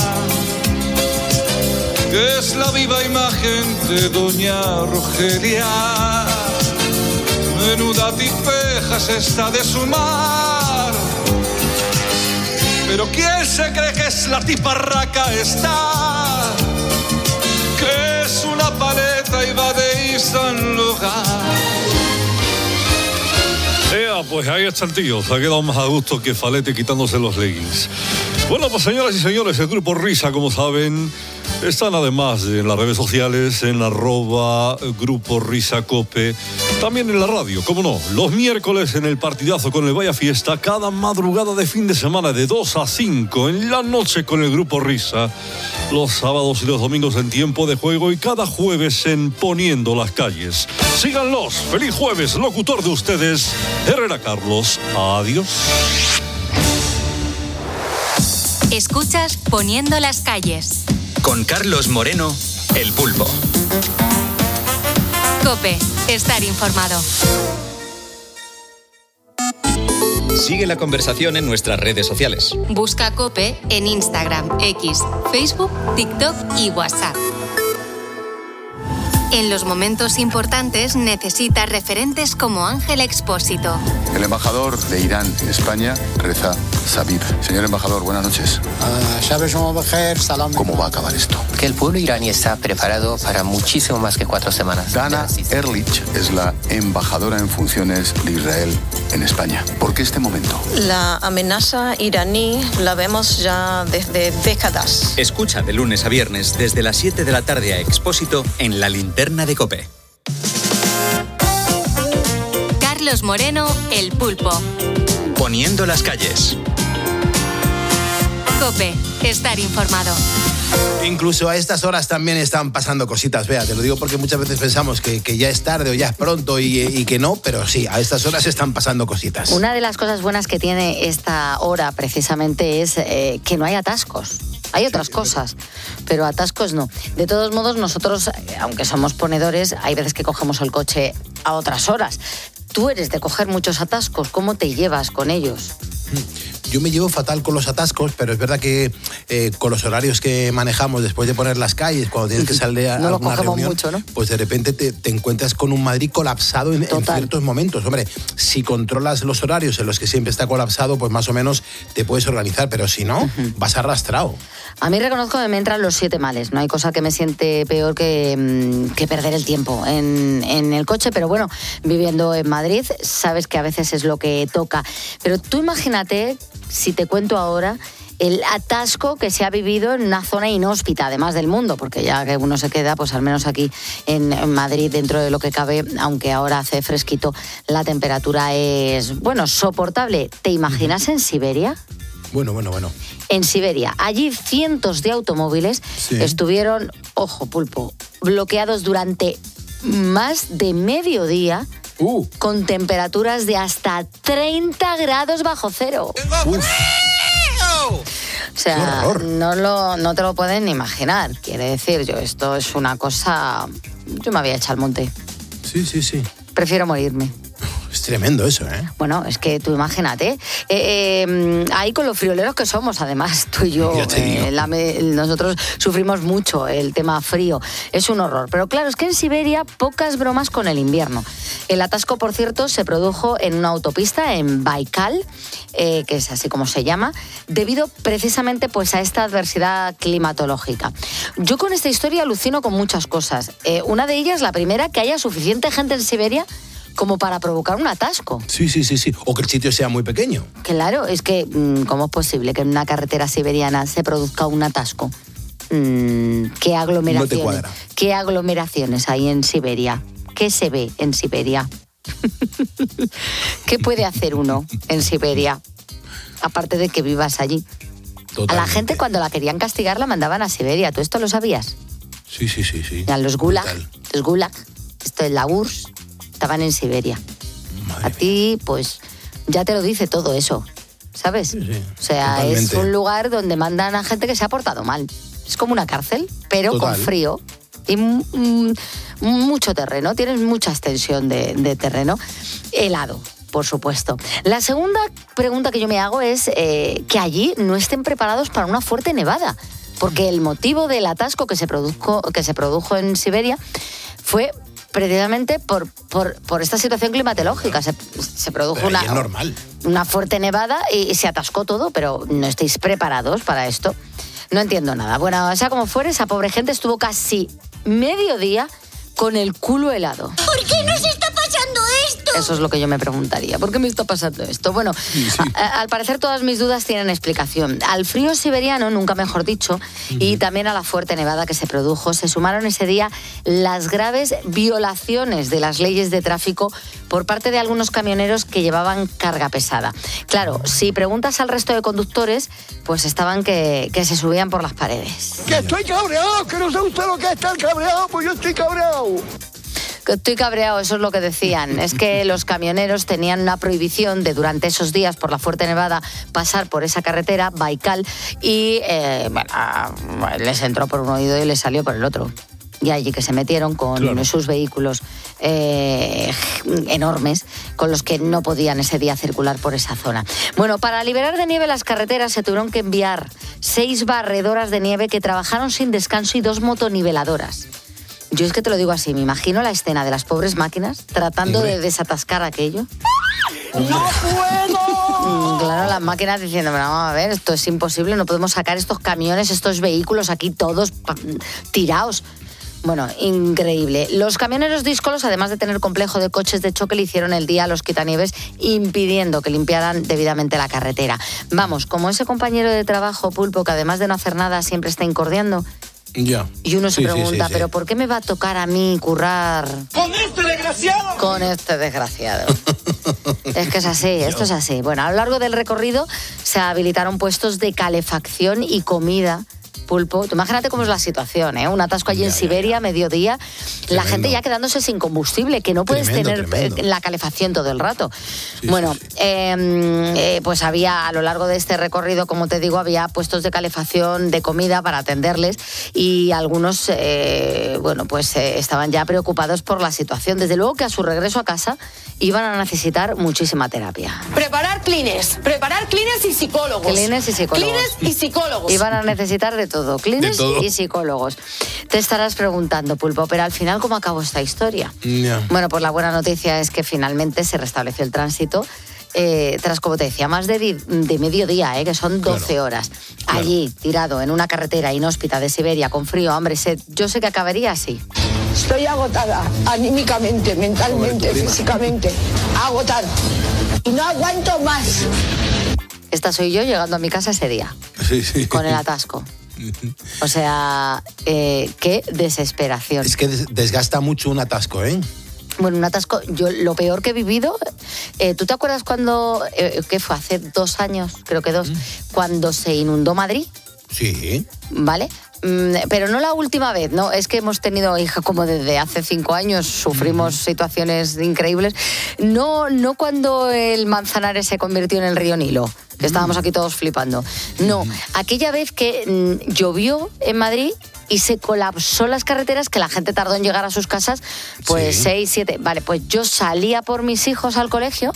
[SPEAKER 11] que es la viva imagen de doña Rogelia? Menuda tipeja se está de su mar. Pero ¿quién se cree que es la tiparraca esta? Que es una paleta y va de Saint Laurent.
[SPEAKER 6] Ea, pues ahí está el tío, se ha quedado más a gusto que Falete quitándose los leggings. Bueno, pues señoras y señores, el Grupo Risa, como saben, están además en las redes sociales, en arroba Grupo Risa Cope, también en la radio, cómo no, los miércoles en el partidazo con el Vaya Fiesta, cada madrugada de fin de semana de dos a cinco, en la noche con el Grupo Risa, los sábados y los domingos en Tiempo de Juego y cada jueves en Poniendo las Calles. Síganlos, feliz jueves, locutor de ustedes, Herrera Carlos, adiós.
[SPEAKER 2] Escuchas Poniendo las Calles.
[SPEAKER 1] Con Carlos Moreno, El Pulpo.
[SPEAKER 2] COPE, estar informado.
[SPEAKER 1] Sigue la conversación en nuestras redes sociales.
[SPEAKER 2] Busca COPE en Instagram, X, Facebook, TikTok y WhatsApp. En los momentos importantes necesitas referentes como Ángel Expósito.
[SPEAKER 7] El embajador de Irán en España, Reza Sabir. Señor embajador, buenas noches. ¿Cómo va a acabar esto?
[SPEAKER 12] Que el pueblo iraní está preparado para muchísimo más que cuatro semanas.
[SPEAKER 7] Dana Erlich es la embajadora en funciones de Israel en España. ¿Por qué este momento?
[SPEAKER 13] La amenaza iraní la vemos ya desde décadas.
[SPEAKER 1] Escucha de lunes a viernes desde las siete de la tarde a Expósito en La Linterna de COPE.
[SPEAKER 2] Carlos Moreno, El Pulpo.
[SPEAKER 1] Poniendo las calles.
[SPEAKER 2] COPE, estar informado.
[SPEAKER 9] Incluso a estas horas también están pasando cositas, vea, te lo digo porque muchas veces pensamos que, que ya es tarde o ya es pronto y, y que no, pero sí, a estas horas están pasando cositas.
[SPEAKER 14] Una de las cosas buenas que tiene esta hora precisamente es eh, que no hay atascos. Hay otras cosas, pero atascos no. De todos modos, nosotros, aunque somos ponedores, hay veces que cogemos el coche a otras horas. Tú eres de coger muchos atascos, ¿cómo te llevas con ellos?
[SPEAKER 9] Yo me llevo fatal con los atascos, pero es verdad que eh, con los horarios que manejamos después de poner las calles, cuando tienes que salir a
[SPEAKER 14] no
[SPEAKER 9] alguna reunión,
[SPEAKER 14] mucho, ¿no?
[SPEAKER 9] pues de repente te, te encuentras con un Madrid colapsado en, en ciertos momentos. Hombre, si controlas los horarios en los que siempre está colapsado, pues más o menos te puedes organizar, pero si no, uh-huh. vas arrastrado.
[SPEAKER 14] A mí reconozco que me entran los siete males. No hay cosa que me siente peor que, que perder el tiempo en, en el coche, pero bueno, viviendo en Madrid, sabes que a veces es lo que toca. Pero tú imagínate, si te cuento ahora, el atasco que se ha vivido en una zona inhóspita, además del mundo, porque ya que uno se queda, pues al menos aquí en, en Madrid, dentro de lo que cabe, aunque ahora hace fresquito, la temperatura es, bueno, soportable. ¿Te imaginas en Siberia?
[SPEAKER 9] Bueno, bueno, bueno.
[SPEAKER 14] En Siberia, allí cientos de automóviles sí. estuvieron, ojo, Pulpo, bloqueados durante más de medio día uh. con temperaturas de hasta treinta grados bajo cero.
[SPEAKER 9] Uf.
[SPEAKER 14] O sea, no, lo, no te lo pueden ni imaginar. Quiere decir, yo, esto es una cosa... Yo me había echado al monte.
[SPEAKER 9] Sí, sí, sí.
[SPEAKER 14] Prefiero morirme.
[SPEAKER 9] Es tremendo eso, ¿eh?
[SPEAKER 14] Bueno, es que tú imagínate, eh, eh, ahí con los frioleros que somos, además, tú y yo, eh, la, nosotros sufrimos mucho el tema frío, es un horror. Pero claro, es que en Siberia pocas bromas con el invierno. El atasco, por cierto, se produjo en una autopista en Baikal, eh, que es así como se llama, debido precisamente pues, a esta adversidad climatológica. Yo con esta historia alucino con muchas cosas. Eh, una de ellas, la primera, que haya suficiente gente en Siberia como para provocar un atasco.
[SPEAKER 9] Sí, sí, sí, sí. O que el sitio sea muy pequeño.
[SPEAKER 14] Claro, es que, ¿cómo es posible que en una carretera siberiana se produzca un atasco? ¿Qué aglomeraciones?
[SPEAKER 9] No te cuadra.
[SPEAKER 14] ¿Qué aglomeraciones hay en Siberia? ¿Qué se ve en Siberia? ¿Qué puede hacer uno en Siberia? Aparte de que vivas allí.
[SPEAKER 9] Totalmente.
[SPEAKER 14] A la gente cuando la querían castigar la mandaban a Siberia. ¿Tú esto lo sabías?
[SPEAKER 9] Sí, sí, sí, sí.
[SPEAKER 14] Ya, los gulag,
[SPEAKER 9] Brutal.
[SPEAKER 14] los gulag, esto es la U R S S, estaban en Siberia.
[SPEAKER 9] Madre
[SPEAKER 14] a ti, pues, ya te lo dice todo eso, ¿sabes?
[SPEAKER 9] Sí, sí,
[SPEAKER 14] o sea,
[SPEAKER 9] totalmente.
[SPEAKER 14] es un lugar donde mandan a gente que se ha portado mal. Es como una cárcel, pero
[SPEAKER 9] Total.
[SPEAKER 14] con frío y mm, mucho terreno. Tienes mucha extensión de, de terreno. Helado, por supuesto. La segunda pregunta que yo me hago es eh, que allí no estén preparados para una fuerte nevada. Porque el motivo del atasco que se produjo, que se produjo en Siberia fue precisamente por, por, por esta situación climatológica. Se, se produjo
[SPEAKER 9] Pero
[SPEAKER 14] una,
[SPEAKER 9] ahí es normal.
[SPEAKER 14] una fuerte nevada y, y se atascó todo, pero no estáis preparados para esto. No entiendo nada. Bueno, o sea como fuera, esa pobre gente estuvo casi medio día con el culo helado.
[SPEAKER 15] ¿Por qué nos está pasando esto?
[SPEAKER 14] Eso es lo que yo me preguntaría. ¿Por qué me está pasando esto? Bueno,
[SPEAKER 9] Sí, sí.
[SPEAKER 14] a- al parecer todas mis dudas tienen explicación. Al frío siberiano, nunca mejor dicho, y también a la fuerte nevada que se produjo, se sumaron ese día las graves violaciones de las leyes de tráfico por parte de algunos camioneros que llevaban carga pesada. Claro, si preguntas al resto de conductores, pues estaban que, que se subían por las paredes.
[SPEAKER 15] Que estoy cabreado, que no sé usted lo que es estar cabreado, pues yo estoy cabreado.
[SPEAKER 14] Que estoy cabreado, eso es lo que decían. Es que los camioneros tenían una prohibición de durante esos días por la fuerte nevada pasar por esa carretera, Baikal, y eh, bueno, les entró por un oído y les salió por el otro. Y allí que se metieron con
[SPEAKER 9] Claro.
[SPEAKER 14] sus vehículos eh, enormes con los que no podían ese día circular por esa zona. Bueno, para liberar de nieve las carreteras se tuvieron que enviar seis barredoras de nieve que trabajaron sin descanso y dos motoniveladoras. Yo es que te lo digo así, me imagino la escena de las pobres máquinas tratando
[SPEAKER 9] Hombre.
[SPEAKER 14] de desatascar aquello.
[SPEAKER 15] ¡No puedo!
[SPEAKER 14] Mm, Claro, las máquinas diciendo, "Pero vamos a ver, esto es imposible, no podemos sacar estos camiones, estos vehículos aquí todos pa- tirados". Bueno, increíble. Los camioneros díscolos, además de tener complejo de coches de choque, le hicieron el día a los quitanieves impidiendo que limpiaran debidamente la carretera. Vamos, como ese compañero de trabajo, Pulpo, que además de no hacer nada siempre está incurriendo.
[SPEAKER 9] Ya.
[SPEAKER 14] Y uno se
[SPEAKER 9] Sí, sí,
[SPEAKER 14] pregunta,
[SPEAKER 9] sí, sí.
[SPEAKER 14] ¿pero por qué me va a tocar a mí currar
[SPEAKER 15] ¡Con este desgraciado!
[SPEAKER 14] con este desgraciado? Es que es así, esto es así. Bueno, a lo largo del recorrido se habilitaron puestos de calefacción y comida. Pulpo, tú imagínate cómo es la situación, ¿eh? Un atasco allí
[SPEAKER 9] Ya,
[SPEAKER 14] en
[SPEAKER 9] ya,
[SPEAKER 14] Siberia, mediodía, la
[SPEAKER 9] Tremendo.
[SPEAKER 14] gente ya quedándose sin combustible, que no puedes
[SPEAKER 9] Tremendo,
[SPEAKER 14] tener
[SPEAKER 9] tremendo.
[SPEAKER 14] eh, la calefacción todo el rato.
[SPEAKER 9] Sí,
[SPEAKER 14] bueno,
[SPEAKER 9] sí, sí.
[SPEAKER 14] eh, eh, pues había a lo largo de este recorrido, como te digo, había puestos de calefacción, de comida para atenderles y algunos, eh, bueno, pues eh, estaban ya preocupados por la situación. Desde luego que a su regreso a casa iban a necesitar muchísima terapia.
[SPEAKER 16] Preparar clines, preparar clines y psicólogos.
[SPEAKER 14] Clines y psicólogos.
[SPEAKER 16] Clines y psicólogos.
[SPEAKER 14] Y van a necesitar de todo, clines
[SPEAKER 9] De todo.
[SPEAKER 14] y psicólogos. Te estarás preguntando, Pulpo, pero al final, ¿cómo acabó esta historia?
[SPEAKER 9] Ya.
[SPEAKER 14] Bueno, pues la buena noticia es que finalmente se restableció el tránsito. eh, tras, como te decía, más de, di- de mediodía, eh, que son doce
[SPEAKER 9] Claro.
[SPEAKER 14] horas. Allí, tirado en una carretera inhóspita de Siberia, con frío, hambre, sed, yo sé que acabaría así.
[SPEAKER 16] Estoy agotada, anímicamente, mentalmente,
[SPEAKER 9] Pobre tu prima.
[SPEAKER 16] físicamente. Agotada. Y no aguanto más.
[SPEAKER 14] Esta soy yo llegando a mi casa ese día,
[SPEAKER 9] Sí, sí.
[SPEAKER 14] con el atasco. O sea, eh, qué desesperación.
[SPEAKER 9] Es que des- desgasta mucho un atasco, ¿eh?
[SPEAKER 14] Bueno, un atasco, yo lo peor que he vivido, eh, ¿tú te acuerdas cuando, eh, qué fue, hace dos años, creo que dos, cuando se inundó Madrid?
[SPEAKER 9] Sí.
[SPEAKER 14] ¿Vale? Mm, pero no la última vez, ¿no? Es que hemos tenido, hija, como desde hace cinco años, sufrimos situaciones increíbles. No, no cuando el Manzanares se convirtió en el río Nilo, que estábamos aquí todos flipando. No, aquella vez que mm, llovió en Madrid y se colapsó las carreteras, que la gente tardó en llegar a sus casas, pues
[SPEAKER 9] Sí.
[SPEAKER 14] seis, siete. Vale, pues yo salía por mis hijos al colegio,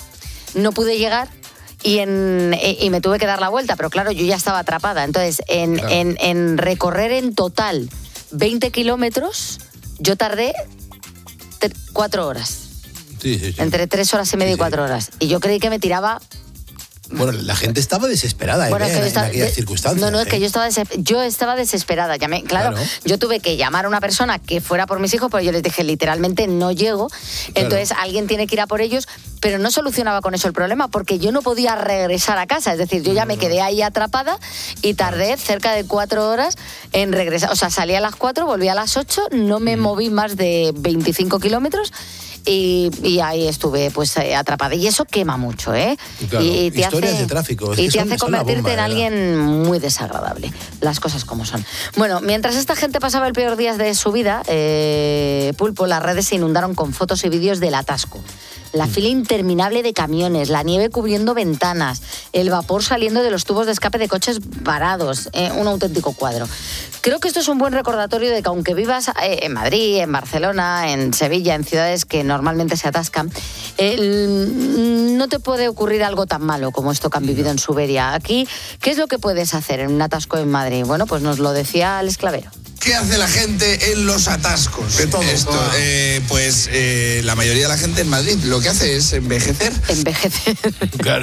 [SPEAKER 14] no pude llegar y, en, y me tuve que dar la vuelta, pero claro, yo ya estaba atrapada. Entonces, en,
[SPEAKER 9] Claro.
[SPEAKER 14] en, en recorrer en total veinte kilómetros, yo tardé te- cuatro horas.
[SPEAKER 9] Sí, sí, sí.
[SPEAKER 14] Entre tres horas y media
[SPEAKER 9] Sí,
[SPEAKER 14] y
[SPEAKER 9] sí.
[SPEAKER 14] cuatro horas. Y yo creí que me tiraba.
[SPEAKER 9] Bueno, la gente estaba desesperada ¿eh?
[SPEAKER 14] Bueno, es que
[SPEAKER 9] en,
[SPEAKER 14] yo
[SPEAKER 9] en
[SPEAKER 14] estaba-
[SPEAKER 9] aquellas
[SPEAKER 14] de-
[SPEAKER 9] circunstancias.
[SPEAKER 14] No, no, es que
[SPEAKER 9] ¿eh?
[SPEAKER 14] yo estaba, desesper- yo estaba desesperada. Llamé, claro,
[SPEAKER 9] Claro.
[SPEAKER 14] yo tuve que llamar a una persona que fuera por mis hijos, pero yo les dije, literalmente no llego. Entonces alguien tiene que ir a por ellos, pero no solucionaba con eso el problema, porque yo no podía regresar a casa. Es decir, yo ya me quedé ahí atrapada y tardé cerca de cuatro horas en regresar. O sea, salí a las cuatro, volví a las ocho, no me moví más de veinticinco kilómetros y, y ahí estuve pues eh, atrapada. Y eso quema mucho, ¿eh?
[SPEAKER 9] Claro,
[SPEAKER 14] y, y te
[SPEAKER 9] historias
[SPEAKER 14] hace,
[SPEAKER 9] de tráfico. Es
[SPEAKER 14] y
[SPEAKER 9] que
[SPEAKER 14] te
[SPEAKER 9] son,
[SPEAKER 14] hace
[SPEAKER 9] son
[SPEAKER 14] convertirte
[SPEAKER 9] bomba,
[SPEAKER 14] en alguien muy desagradable. Las cosas como son. Bueno, mientras esta gente pasaba el peor día de su vida, eh, Pulpo, las redes se inundaron con fotos y vídeos del atasco. La fila interminable de camiones, la nieve cubriendo ventanas, el vapor saliendo de los tubos de escape de coches varados, eh, un auténtico cuadro. Creo que esto es un buen recordatorio de que aunque vivas eh, en Madrid, en Barcelona, en Sevilla, en ciudades que normalmente se atascan, eh, no te puede ocurrir algo tan malo como esto que han vivido en Suberia. Aquí, ¿qué es lo que puedes hacer en un atasco en Madrid? Bueno, pues nos lo decía el esclavero.
[SPEAKER 17] ¿Qué hace la gente en los atascos?
[SPEAKER 9] De todo.
[SPEAKER 17] Esto, eh, pues eh, la mayoría de la gente en Madrid lo que hace es envejecer.
[SPEAKER 14] Envejecer.
[SPEAKER 9] Claro.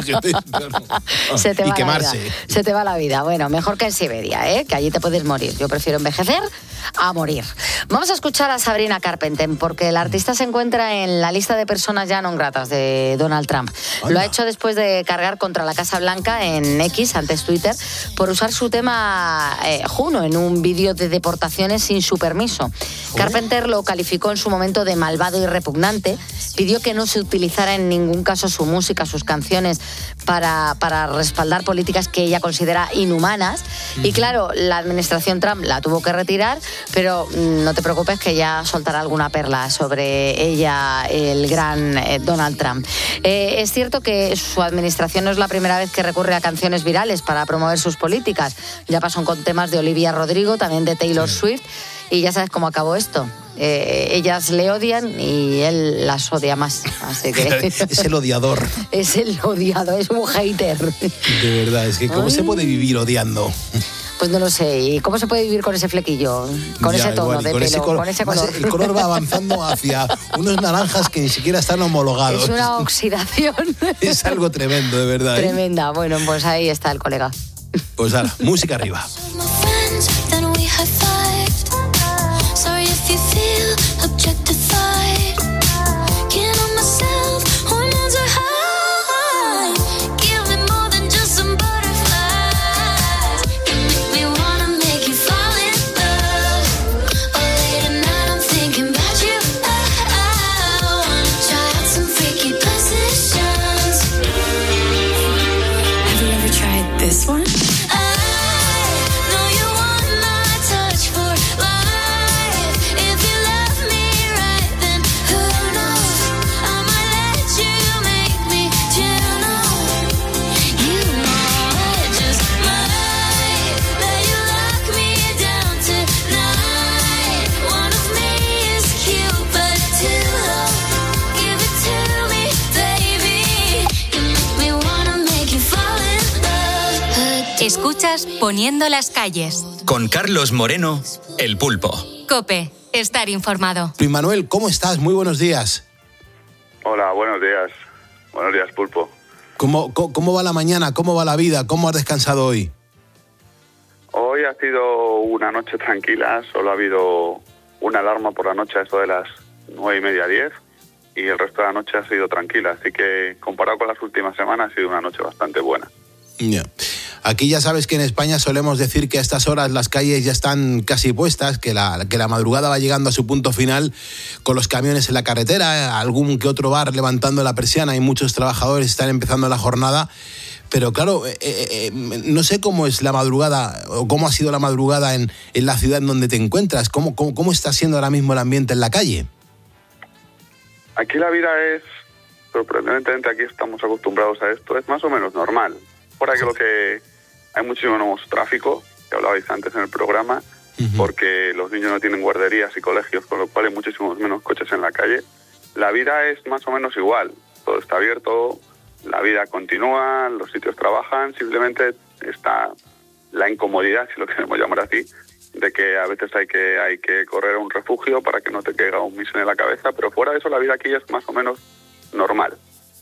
[SPEAKER 14] Se te va
[SPEAKER 9] y
[SPEAKER 14] la
[SPEAKER 9] quemarse.
[SPEAKER 14] vida. Se te va la vida. Bueno, mejor que en Siberia, ¿eh? Que allí te puedes morir. Yo prefiero envejecer a morir. Vamos a escuchar a Sabrina Carpenter, porque la artista se encuentra en la lista de personas ya no gratas de Donald Trump. Anda. Lo ha hecho después de cargar contra la Casa Blanca en X, antes Twitter, por usar su tema eh, Juno en un vídeo de deportaciones sin su permiso. ¿Oh? Carpenter lo calificó en su momento de malvado y repugnante, pidió que no se utilizara en ningún caso su música, sus canciones, para, para respaldar políticas que ella considera inhumanas. Uh-huh. Y claro, la administración Trump la tuvo que retirar, pero no te preocupes que ya soltará alguna perla sobre ella el gran eh, Donald Trump. Eh, es cierto que su administración no es la primera vez que recurre a canciones virales para promover sus políticas. Ya pasó con temas de Olivia Rodrigo, también de Taylor sí. Swift, y ya sabes cómo acabó esto. Eh, ellas le odian y él las odia más, así que
[SPEAKER 9] es el odiador.
[SPEAKER 14] Es el odiado, es un hater.
[SPEAKER 9] De verdad, es que ¿cómo Ay. se puede vivir odiando?
[SPEAKER 14] Pues no lo sé. ¿Y cómo se puede vivir con ese flequillo? Con ya, ese tono igual, de con pelo, ese color, con ese color.
[SPEAKER 9] El color va avanzando hacia unos naranjas que ni siquiera están homologados.
[SPEAKER 14] Es una oxidación.
[SPEAKER 9] Es algo tremendo, de verdad.
[SPEAKER 14] Tremenda. ¿eh? Bueno, pues ahí está el colega.
[SPEAKER 9] Pues ahora, música arriba.
[SPEAKER 2] Escuchas Poniendo las calles.
[SPEAKER 1] Con Carlos Moreno, El Pulpo.
[SPEAKER 2] COPE, estar informado.
[SPEAKER 9] Luis Manuel, ¿cómo estás? Muy buenos días.
[SPEAKER 18] Hola, buenos días. Buenos días, Pulpo.
[SPEAKER 9] ¿Cómo, cómo, cómo va la mañana? ¿Cómo va la vida? ¿Cómo has descansado hoy?
[SPEAKER 18] Hoy ha sido una noche tranquila. Solo ha habido una alarma por la noche a eso de las nueve y media, diez. Y el resto de la noche ha sido tranquila. Así que, comparado con las últimas semanas, ha sido una noche bastante buena.
[SPEAKER 9] Ya. Yeah. Aquí ya sabes que en España solemos decir que a estas horas las calles ya están casi puestas, que la, que la madrugada va llegando a su punto final con los camiones en la carretera, algún que otro bar levantando la persiana y muchos trabajadores están empezando la jornada. Pero claro, eh, eh, no sé cómo es la madrugada o cómo ha sido la madrugada en, en la ciudad en donde te encuentras. ¿Cómo, cómo, cómo está siendo ahora mismo el ambiente en la calle?
[SPEAKER 18] Aquí la vida es, sorprendentemente aquí estamos acostumbrados a esto, es más o menos normal. Fuera que lo que hay muchísimo menos tráfico, que hablabais antes en el programa, uh-huh. porque los niños no tienen guarderías y colegios, con lo cual hay muchísimos menos coches en la calle. La vida es más o menos igual, todo está abierto, la vida continúa, los sitios trabajan, simplemente está la incomodidad, si lo queremos llamar así, de que a veces hay que hay que correr a un refugio para que no te caiga un misil en la cabeza, pero fuera de eso la vida aquí es más o menos normal.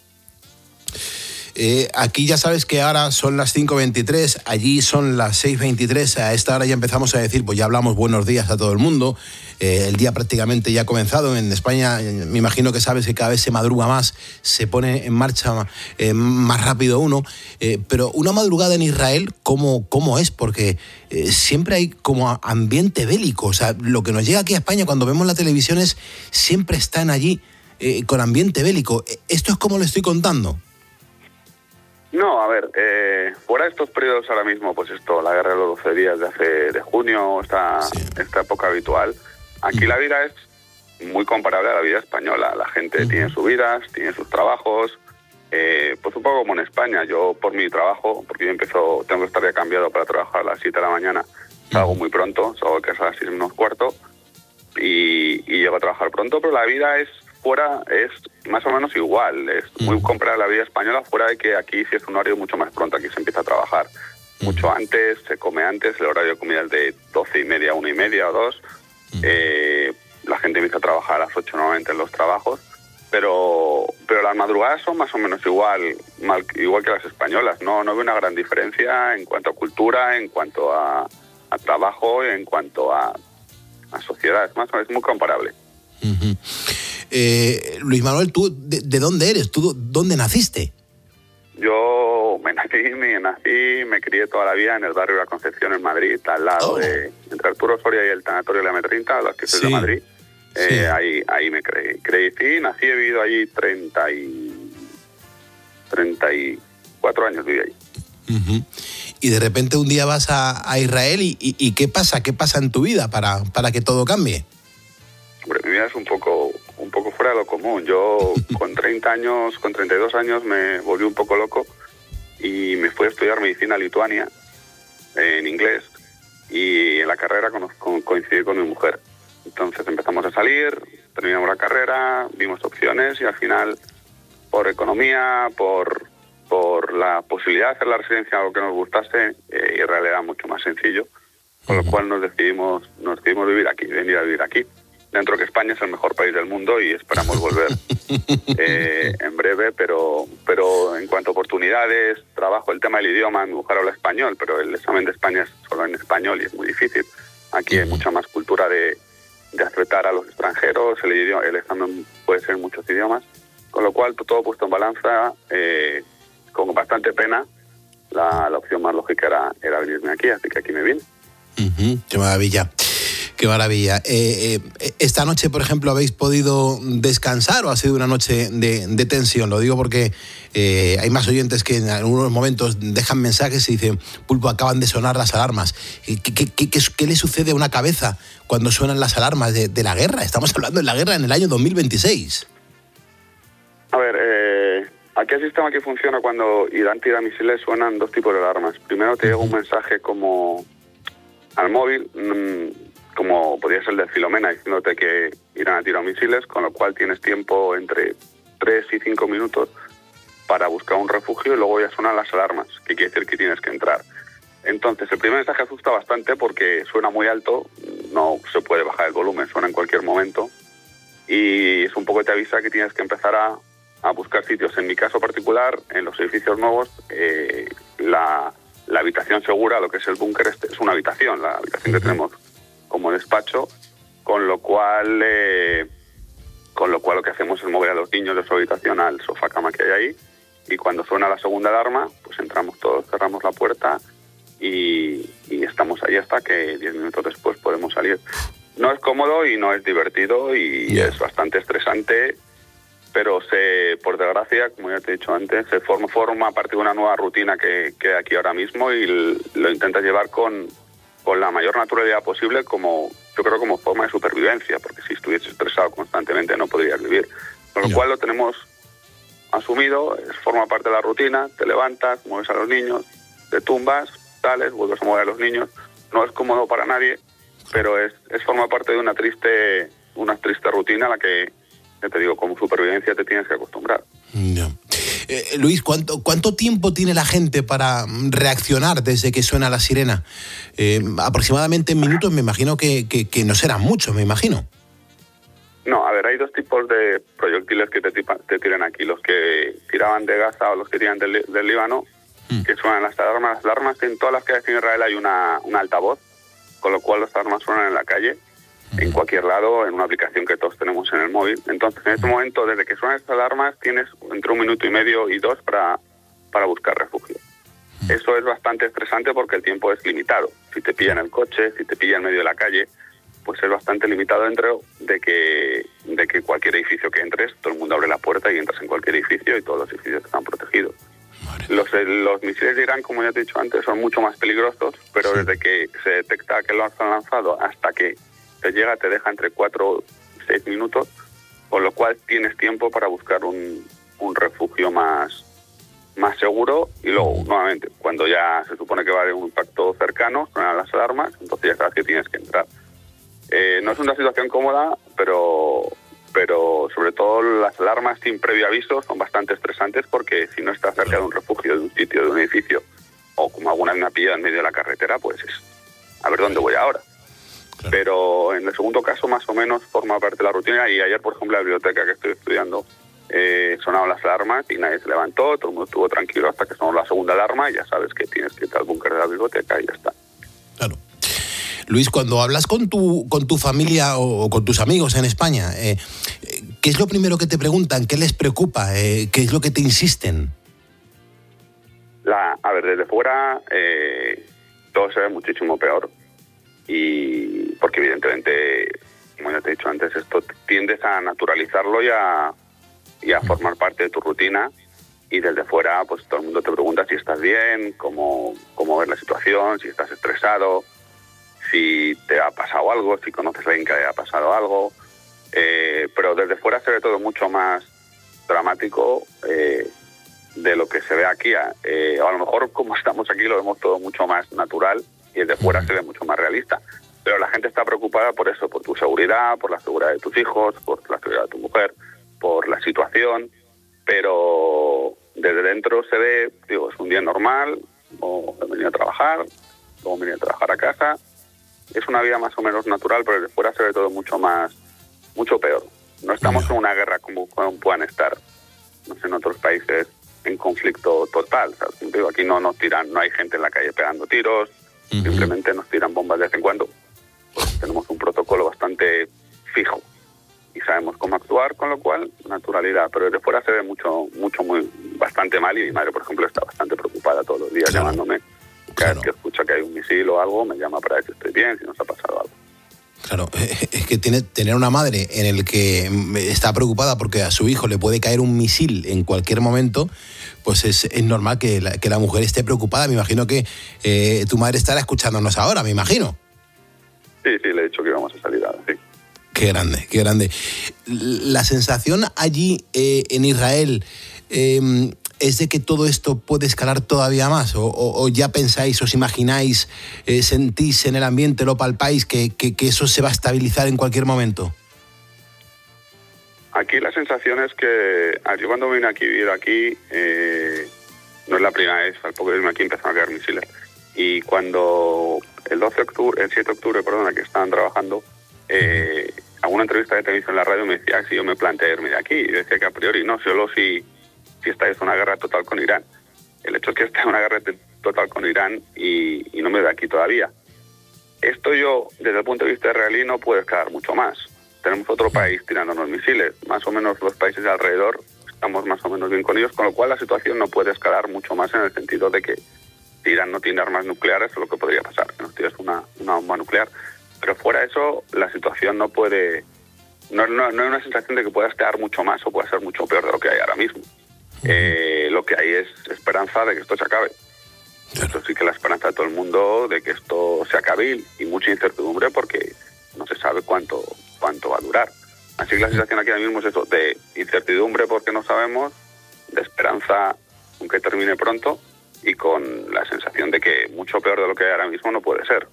[SPEAKER 9] Eh, aquí ya sabes que ahora son las cinco veintitrés, allí son las seis veintitrés, a esta hora ya empezamos a decir, pues ya hablamos buenos días a todo el mundo, eh, el día prácticamente ya ha comenzado, en España me imagino que sabes que cada vez se madruga más, se pone en marcha eh, más rápido uno, eh, pero una madrugada en Israel, ¿cómo, cómo es? Porque eh, siempre hay como ambiente bélico, o sea, lo que nos llega aquí a España cuando vemos la televisión es, siempre están allí eh, con ambiente bélico. ¿Esto es como lo estoy contando?
[SPEAKER 18] No, a ver, eh, fuera de estos periodos ahora mismo, pues esto, la guerra de los doce días de hace de junio, esta, sí. esta época habitual, aquí uh-huh. la vida es muy comparable a la vida española. La gente uh-huh. tiene sus vidas, tiene sus trabajos, eh, pues un poco como en España. Yo por mi trabajo, porque yo empiezo, tengo que estar ya cambiado para trabajar a las siete de la mañana, salgo uh-huh. muy pronto, salgo de casa a las seis menos cuarto y, y llego a trabajar pronto, pero la vida es fuera es más o menos igual, es muy comparable a la vida española, fuera de que aquí sí es un horario mucho más pronto, aquí se empieza a trabajar mucho antes, se come antes, el horario de comida es de doce y media, una y media o dos, eh, la gente empieza a trabajar a las ocho nuevamente en los trabajos, pero pero las madrugadas son más o menos igual, mal, igual que las españolas, no no veo una gran diferencia en cuanto a cultura, en cuanto a, a trabajo, en cuanto a, a sociedad, es más o menos muy comparable.
[SPEAKER 9] Uh-huh. Eh, Luis Manuel, ¿tú de, de dónde eres? ¿Tú dónde naciste?
[SPEAKER 18] Yo me nací, me nací, me crié toda la vida en el barrio de la Concepción, en Madrid, al lado oh. de entre Arturo Soria y el tanatorio de la eme treinta, los que soy sí. de Madrid. Eh, sí. Ahí ahí me creí, crecí, nací, he vivido allí treinta y cuatro años viví allí.
[SPEAKER 9] Uh-huh. Y de repente un día vas a, a Israel y, y, y ¿qué pasa? ¿Qué pasa en tu vida para, para que todo cambie?
[SPEAKER 18] Hombre, mi vida es un poco un poco fuera de lo común. Yo con treinta años, con treinta y dos años me volví un poco loco y me fui a estudiar medicina a Lituania en inglés y en la carrera con, con, coincidí con mi mujer. Entonces empezamos a salir, terminamos la carrera, vimos opciones y al final por economía, por por la posibilidad de hacer la residencia algo que nos gustase, eh, Israel era mucho más sencillo, con lo cual nos decidimos nos decidimos vivir aquí, venir a vivir aquí. Dentro que España es el mejor país del mundo y esperamos volver eh, en breve, pero pero en cuanto a oportunidades, trabajo, el tema del idioma, mi mujer habla español, pero el examen de España es solo en español y es muy difícil. Aquí hay mucha más cultura de, de aceptar a los extranjeros, el, idioma, el examen puede ser en muchos idiomas, con lo cual todo puesto en balanza, eh, con bastante pena, la, la opción más lógica era, era venirme aquí, así que aquí me vine.
[SPEAKER 9] Uh-huh, ¡qué maravilla! Qué maravilla. Eh, eh, esta noche, por ejemplo, ¿habéis podido descansar o ha sido una noche de, de tensión? Lo digo porque eh, hay más oyentes que en algunos momentos dejan mensajes y dicen, Pulpo, acaban de sonar las alarmas. ¿Qué, qué, qué, qué, qué le sucede a una cabeza cuando suenan las alarmas de, de la guerra? Estamos hablando de la guerra en el año dos mil veintiséis.
[SPEAKER 18] A ver, eh, aquí el sistema que funciona cuando Irán tira misiles suenan dos tipos de alarmas. Primero te llega un mensaje como al móvil, mmm, como podría ser de Filomena, diciéndote que Irán ha tirado misiles, con lo cual tienes tiempo entre tres y cinco minutos para buscar un refugio y luego ya suenan las alarmas, que quiere decir que tienes que entrar. Entonces, el primer mensaje asusta bastante porque suena muy alto, no se puede bajar el volumen, suena en cualquier momento y es un poco te avisa que tienes que empezar a, a buscar sitios. En mi caso particular, en los edificios nuevos, eh, la, la habitación segura, lo que es el búnker, este, es una habitación, la habitación que tenemos como despacho, con lo cual eh, con lo cual lo que hacemos es mover a los niños de su habitación al sofá cama que hay ahí y cuando suena la segunda alarma pues entramos todos, cerramos la puerta y, y estamos ahí hasta que diez minutos después podemos salir. No es cómodo y no es divertido y yeah. es bastante estresante, pero se, por desgracia, como ya te he dicho antes, se forma, forma parte de una nueva rutina que, que hay aquí ahora mismo y lo intentas llevar con con la mayor naturalidad posible, como yo creo como forma de supervivencia, porque si estuviese estresado constantemente no podrías vivir. Con lo yeah. cual lo tenemos asumido, es, forma parte de la rutina, te levantas, mueves a los niños, te tumbas, sales, vuelves a mover a los niños. No es cómodo para nadie, pero es, es forma parte de una triste una triste rutina a la que, ya te digo, como supervivencia te tienes que acostumbrar.
[SPEAKER 9] Yeah. Eh, Luis, ¿cuánto, ¿cuánto tiempo tiene la gente para reaccionar desde que suena la sirena? Eh, aproximadamente en minutos, me imagino que, que, que no serán muchos, me imagino.
[SPEAKER 18] No, a ver, hay dos tipos de proyectiles que te, te tiran aquí. Los que tiraban de Gaza o los que tiran del, del Líbano, mm. que suenan las alarmas. Las alarmas, en todas las calles en Israel hay una, una altavoz, con lo cual las alarmas suenan en la calle, en cualquier lado, en una aplicación que todos tenemos en el móvil. Entonces, en este momento, desde que suenan estas alarmas, tienes entre un minuto y medio y dos para, para buscar refugio. Eso es bastante estresante porque el tiempo es limitado. Si te pillan el coche, si te pillan en medio de la calle, pues es bastante limitado dentro de que, de que cualquier edificio que entres, todo el mundo abre la puerta y entras en cualquier edificio y todos los edificios están protegidos. Los, los misiles de Irán, como ya te he dicho antes, son mucho más peligrosos, pero sí. desde que se detecta que lo han lanzado hasta que te llega, te deja entre cuatro y seis minutos, con lo cual tienes tiempo para buscar un, un refugio más, más seguro. Y luego, nuevamente, cuando ya se supone que va a haber un impacto cercano, suenan las alarmas, entonces ya sabes que tienes que entrar. Eh, no es una situación cómoda, pero... pero sobre todo las alarmas sin previo aviso son bastante estresantes, porque si no estás cerca de un refugio, de un sitio, de un edificio, o como alguna vez me ha pillado en medio de la carretera, pues es a ver dónde voy ahora. Claro. Pero en el segundo caso más o menos forma parte de la rutina, y ayer, por ejemplo, en la biblioteca que estoy estudiando, eh, sonaban las alarmas y nadie se levantó, todo el mundo estuvo tranquilo hasta que sonó la segunda alarma y ya sabes que tienes que ir al búnker de la biblioteca y ya está.
[SPEAKER 9] Claro. Luis, cuando hablas con tu con tu familia o, o con tus amigos en España, eh, ¿qué es lo primero que te preguntan? ¿Qué les preocupa? Eh, ¿Qué es lo que te insisten?
[SPEAKER 18] La, a ver, desde fuera eh, todo se ve muchísimo peor, y porque evidentemente, como ya te he dicho antes, esto tiendes a naturalizarlo y a, y a formar parte de tu rutina, y desde fuera pues todo el mundo te pregunta si estás bien, cómo, cómo ves la situación, si estás estresado, si te ha pasado algo, si conoces a alguien que haya pasado algo, eh, pero desde fuera se ve todo mucho más dramático eh, de lo que se ve aquí. Eh, a lo mejor como estamos aquí lo vemos todo mucho más natural y desde fuera se ve mucho más realista, pero la gente está preocupada por eso, por tu seguridad, por la seguridad de tus hijos, por la seguridad de tu mujer, por la situación, pero desde dentro se ve, digo, es un día normal, o he venido a trabajar, luego he venido a trabajar a casa. Es una vida más o menos natural, pero desde fuera se ve todo mucho más, mucho peor. No estamos en una guerra como puedan estar, no sé, en otros países en conflicto total. ¿Sabes? Digo, aquí no nos tiran, no hay gente en la calle pegando tiros, uh-huh. simplemente nos tiran bombas de vez en cuando. Pues tenemos un protocolo bastante fijo y sabemos cómo actuar, con lo cual naturalidad. Pero desde fuera se ve mucho, mucho, muy, bastante mal, y mi madre, por ejemplo, está bastante preocupada todos los días, claro. llamándome. Cada vez que escucha que hay un misil o algo, me llama para ver si estoy bien, si nos ha pasado algo.
[SPEAKER 9] Claro, es que tiene, tener una madre en el que está preocupada porque a su hijo le puede caer un misil en cualquier momento, pues es, es normal que la, que la mujer esté preocupada. Me imagino que eh, tu madre estará escuchándonos ahora, me imagino.
[SPEAKER 18] Sí, sí, le he dicho que íbamos a salir ahora, sí.
[SPEAKER 9] Qué grande, qué grande. La sensación allí eh, en Israel... Eh, ¿es de que todo esto puede escalar todavía más? ¿O, o, o ya pensáis, os imagináis, eh, sentís en el ambiente, lo palpáis, que, que, que eso se va a estabilizar en cualquier momento?
[SPEAKER 18] Aquí la sensación es que, yo cuando vine aquí a vivir aquí, eh, no es la primera vez, al poco de irme aquí empezaron a caer misiles. Y cuando el doce de octubre, el siete de octubre, perdona, que estaban trabajando, eh, a una entrevista que te hizo en la radio me decía si yo me planteé irme de aquí, y decía que a priori no, solo si... si esta es una guerra total con Irán. El hecho es que esta es una guerra total con Irán y, y no me voy de aquí todavía. Esto yo, desde el punto de vista israelí, no puede escalar mucho más. Tenemos otro país tirándonos misiles, más o menos los países de alrededor estamos más o menos bien con ellos, con lo cual la situación no puede escalar mucho más, en el sentido de que si Irán no tiene armas nucleares, es lo que podría pasar, que nos tires una, una bomba nuclear. Pero fuera de eso, la situación no puede... No, no, no hay una sensación de que pueda escalar mucho más o pueda ser mucho peor de lo que hay ahora mismo. Eh, lo que hay es esperanza de que esto se acabe. Esto sí que la esperanza de todo el mundo de que esto se acabe, y mucha incertidumbre porque no se sabe cuánto cuánto va a durar. Así que la sensación aquí ahora mismo es eso, de incertidumbre porque no sabemos, de esperanza con que termine pronto, y con la sensación de que mucho peor de lo que hay ahora mismo no puede ser.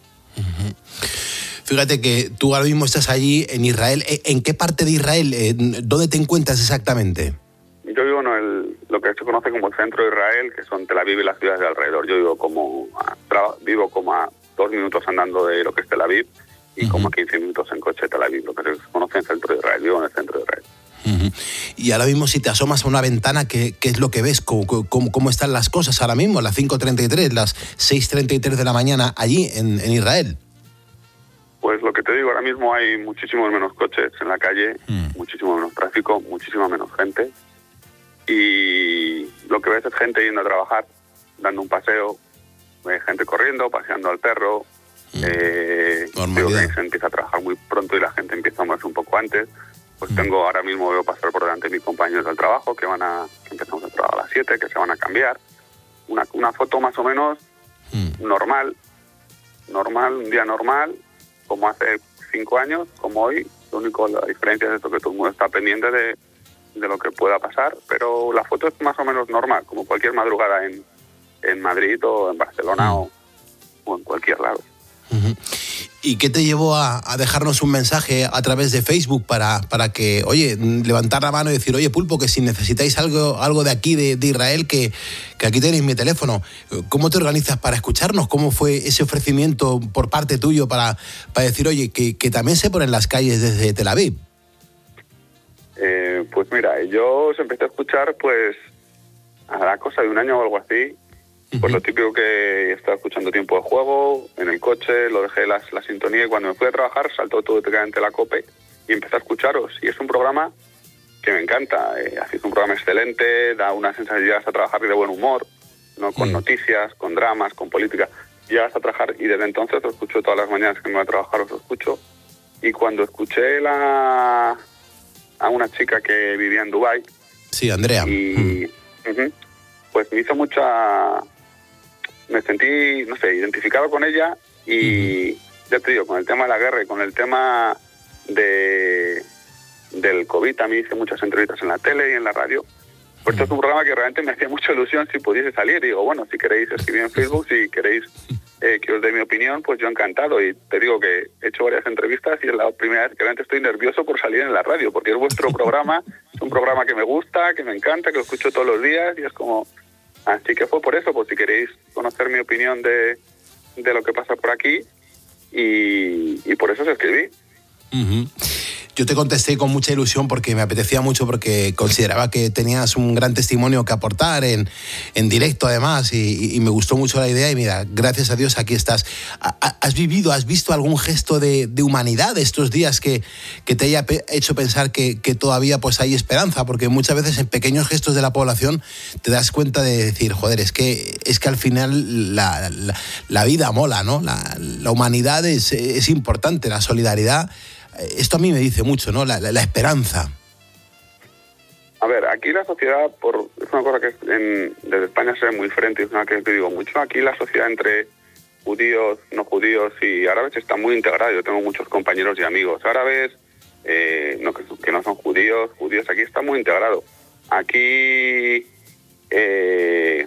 [SPEAKER 9] Fíjate que tú ahora mismo estás allí en Israel. ¿En qué parte de Israel? ¿Dónde te encuentras exactamente?
[SPEAKER 18] Yo vivo en el, lo que se conoce como el centro de Israel, que son Tel Aviv y las ciudades de alrededor. Yo vivo como a, vivo como a dos minutos andando de lo que es Tel Aviv y uh-huh. como a quince minutos en coche de Tel Aviv, lo que se conoce en el centro de Israel. Vivo en el centro de Israel.
[SPEAKER 9] Uh-huh. Y ahora mismo, si te asomas a una ventana, ¿qué, qué es lo que ves? ¿Cómo, cómo, ¿Cómo están las cosas ahora mismo? Las cinco treinta y tres, las seis treinta y tres de la mañana allí en, en Israel.
[SPEAKER 18] Pues lo que te digo, ahora mismo hay muchísimos menos coches en la calle, uh-huh. muchísimo menos tráfico, muchísima menos gente. Y lo que ves es gente yendo a trabajar, dando un paseo, eh, gente corriendo, paseando al perro, mm. eh, digo que se empieza a trabajar. pronto y la gente empieza a moverse un poco antes. Pues tengo, ahora mismo veo pasar por delante mis compañeros del trabajo que van a, que empezamos a trabajar a las siete, que se van a cambiar. Una, una foto más o menos mm. normal, normal, un día normal, como hace cinco años, como hoy. Lo único, la diferencia es esto, que todo el mundo está pendiente de, de lo que pueda pasar, pero la foto es más o menos normal, como cualquier madrugada en, en Madrid o en Barcelona mm. o, o en cualquier lado.
[SPEAKER 9] Uh-huh. ¿Y qué te llevó a, a dejarnos un mensaje a través de Facebook para, para que, oye, levantar la mano y decir, oye, Pulpo, que si necesitáis algo, algo de aquí, de, de Israel, que, que aquí tenéis mi teléfono? ¿Cómo te organizas para escucharnos? ¿Cómo fue ese ofrecimiento por parte tuyo para, para decir, oye, que, que también se ponen las calles desde Tel Aviv?
[SPEAKER 18] Eh, pues mira, yo os empecé a escuchar, pues, a la cosa de un año o algo así. Pues lo típico que estaba escuchando tiempo de juego, en el coche, lo dejé la, la sintonía y cuando me fui a trabajar saltó automáticamente la COPE y empecé a escucharos. Y es un programa que me encanta, eh, hacéis un programa excelente, da una sensación de llegas a trabajar de buen humor, no con mm. noticias, con dramas, con política. Llegas a trabajar y desde entonces lo escucho todas las mañanas que me voy a trabajar, os lo escucho. Y cuando escuché la, a una chica que vivía en Dubái...
[SPEAKER 9] Sí, Andrea.
[SPEAKER 18] Y, mm. uh-huh, pues me hizo mucha... Me sentí, no sé, identificado con ella y, uh-huh. ya te digo, con el tema de la guerra y con el tema de del COVID, también hice muchas entrevistas en la tele y en la radio. Pues uh-huh. esto es un programa que realmente me hacía mucha ilusión si pudiese salir. Y digo, bueno, si queréis escribir en Facebook, si queréis eh, que os dé mi opinión, pues yo encantado. Y te digo que he hecho varias entrevistas y es la primera vez que realmente estoy nervioso por salir en la radio, porque es vuestro programa, es un programa que me gusta, que me encanta, que lo escucho todos los días y es como... Así que fue por eso, pues si queréis conocer mi opinión de, de lo que pasa por aquí y, y por eso os escribí.
[SPEAKER 9] Uh-huh. Yo te contesté con mucha ilusión porque me apetecía mucho, porque consideraba que tenías un gran testimonio que aportar en, en directo además y, y me gustó mucho la idea y mira, gracias a Dios aquí estás. ¿Has vivido, has visto algún gesto de, de humanidad estos días que, que te haya pe- hecho pensar que, que todavía pues hay esperanza? Porque muchas veces en pequeños gestos de la población te das cuenta de decir, joder, es que, es que al final la, la, la vida mola, ¿no? La, la humanidad es, es importante, la solidaridad. Esto a mí me dice mucho, ¿no? La, la, la esperanza.
[SPEAKER 18] A ver, aquí la sociedad, por es una cosa que en, desde España se ve muy diferente, es una que te digo mucho. Aquí la sociedad entre judíos, no judíos y árabes está muy integrada. Yo tengo muchos compañeros y amigos árabes, eh, no, que, que no son judíos, judíos. Aquí está muy integrado. Aquí, eh,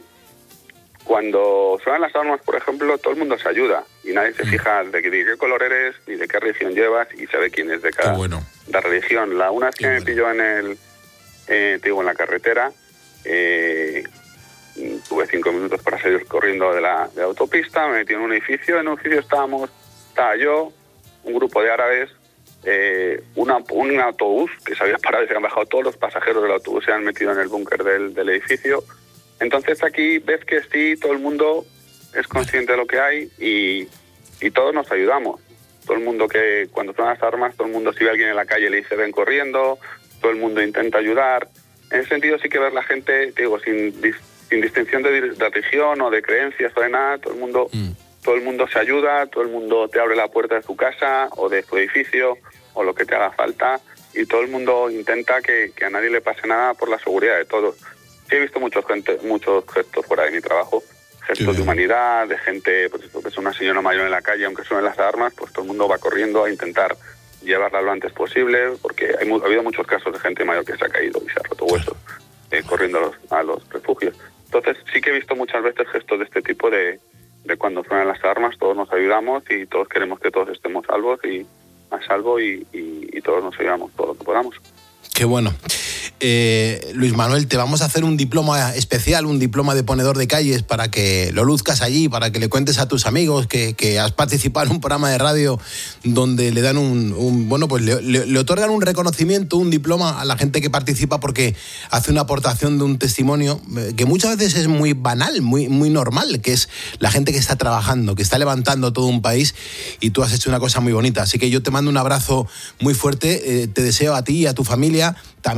[SPEAKER 18] cuando suenan las armas, por ejemplo, todo el mundo se ayuda y nadie se fija de qué, de qué color eres ni de qué religión llevas y sabe quién es de cada
[SPEAKER 9] bueno.
[SPEAKER 18] la religión. La una vez que
[SPEAKER 9] Qué
[SPEAKER 18] me
[SPEAKER 9] bueno.
[SPEAKER 18] pilló en el, eh, te digo, en la carretera, eh, tuve cinco minutos para salir corriendo de la, de la autopista, me metí en un edificio, en un edificio estábamos, estaba yo, un grupo de árabes, eh, una, un autobús que se había parado y se habían bajado todos los pasajeros del autobús, se han metido en el búnker del, del edificio. Entonces aquí ves que sí, todo el mundo es consciente de lo que hay y, y todos nos ayudamos. Todo el mundo que cuando suenan las armas, todo el mundo si ve a alguien en la calle le dice ven corriendo, todo el mundo intenta ayudar. En ese sentido sí que ver la gente, te digo, sin, sin distinción de, de religión o de creencias o de nada, todo el mundo mm. todo el mundo se ayuda, todo el mundo te abre la puerta de su casa o de su edificio o lo que te haga falta y todo el mundo intenta que, que a nadie le pase nada por la seguridad de todos. Sí he visto muchos, gente, muchos gestos fuera de mi trabajo, gestos sí, de humanidad, de gente, pues eso, que es una señora mayor en la calle, aunque suenen las armas, pues todo el mundo va corriendo a intentar llevarla lo antes posible, porque hay, ha habido muchos casos de gente mayor que se ha caído y se ha roto huesos, eh, corriendo a los, a los refugios. Entonces sí que he visto muchas veces gestos de este tipo de, de cuando suenan las armas, todos nos ayudamos y todos queremos que todos estemos salvos y a salvo y, y, y todos nos ayudamos todo lo que podamos.
[SPEAKER 9] Qué bueno. Eh, Luis Manuel, te vamos a hacer un diploma especial, un diploma de ponedor de calles para que lo luzcas allí, para que le cuentes a tus amigos que, que has participado en un programa de radio donde le dan un, un bueno, pues le, le, le otorgan un reconocimiento, un diploma a la gente que participa porque hace una aportación de un testimonio que muchas veces es muy banal, muy, muy normal, que es la gente que está trabajando, que está levantando todo un país y tú has hecho una cosa muy bonita. Así que yo te mando un abrazo muy fuerte, eh, te deseo a ti y a tu familia, también a tu mamá,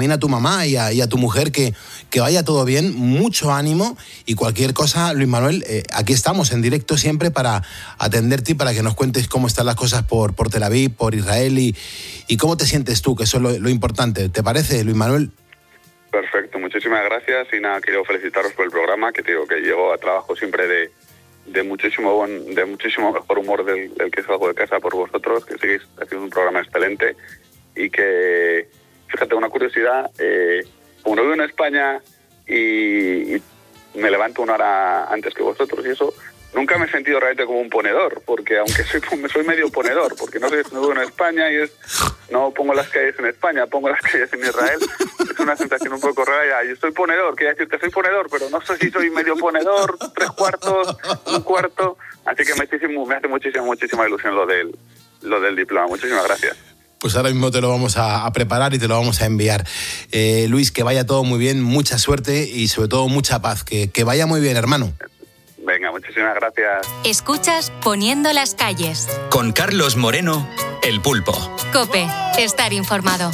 [SPEAKER 9] mamá y a, y a tu mujer que, que vaya todo bien, mucho ánimo y cualquier cosa, Luis Manuel, eh, aquí estamos en directo siempre para atenderte y para que nos cuentes cómo están las cosas por, por Tel Aviv, por Israel y, y cómo te sientes tú, que eso es lo, lo importante. ¿Te parece, Luis Manuel?
[SPEAKER 18] Perfecto, muchísimas gracias y nada, quiero felicitaros por el programa, que te digo que llego a trabajo siempre de, de muchísimo buen, de muchísimo mejor humor del, del que salgo de casa por vosotros, que seguís haciendo un programa excelente y que, fíjate, una curiosidad, eh, como no vivo en España y, y me levanto una hora antes que vosotros y eso, nunca me he sentido realmente como un ponedor, porque aunque soy soy medio ponedor, porque no soy no vivo en España y es no pongo las calles en España, pongo las calles en Israel, es una sensación un poco rara. Ya, yo soy ponedor, quiero decirte, soy ponedor, pero no sé si soy medio ponedor, tres cuartos, un cuarto, así que me, me hace muchísima, muchísima ilusión lo del, lo del diploma. Muchísimas gracias.
[SPEAKER 9] Pues ahora mismo te lo vamos a, a preparar y te lo vamos a enviar. Eh, Luis, que vaya todo muy bien, mucha suerte y sobre todo mucha paz. Que, que vaya muy bien, hermano.
[SPEAKER 18] Venga, muchísimas gracias.
[SPEAKER 2] Escuchas Poniendo las calles.
[SPEAKER 1] Con Carlos Moreno, El Pulpo.
[SPEAKER 2] COPE, estar informado.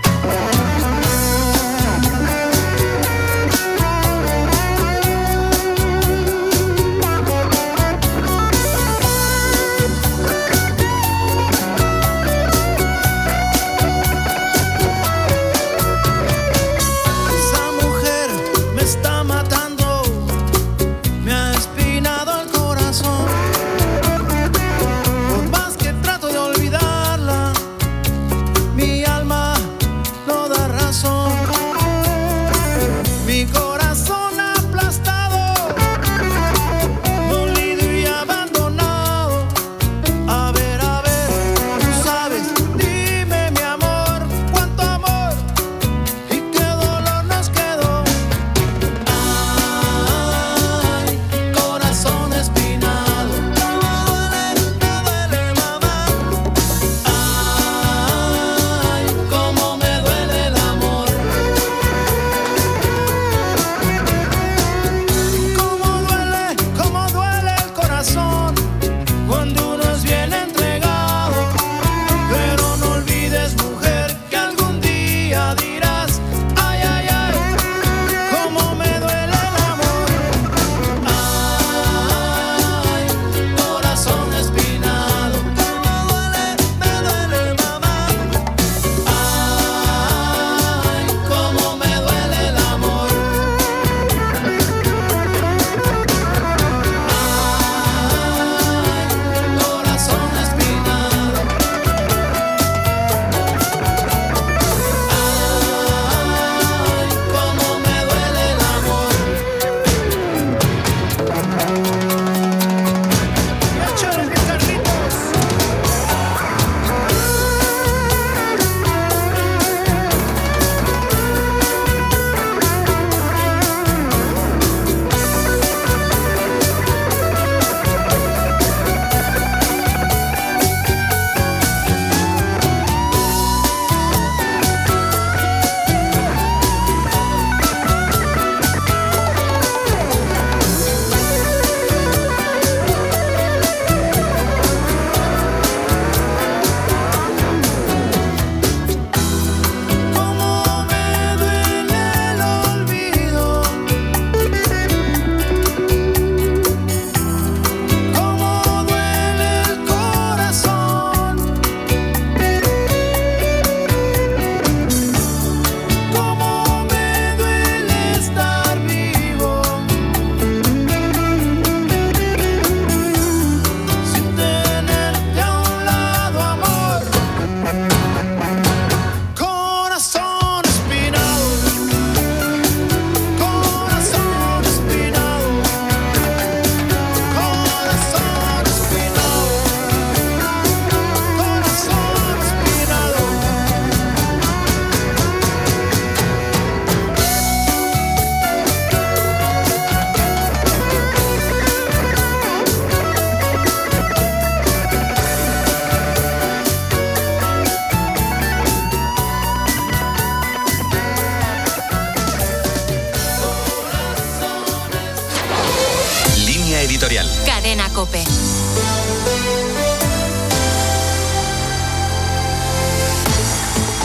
[SPEAKER 2] Cadena COPE.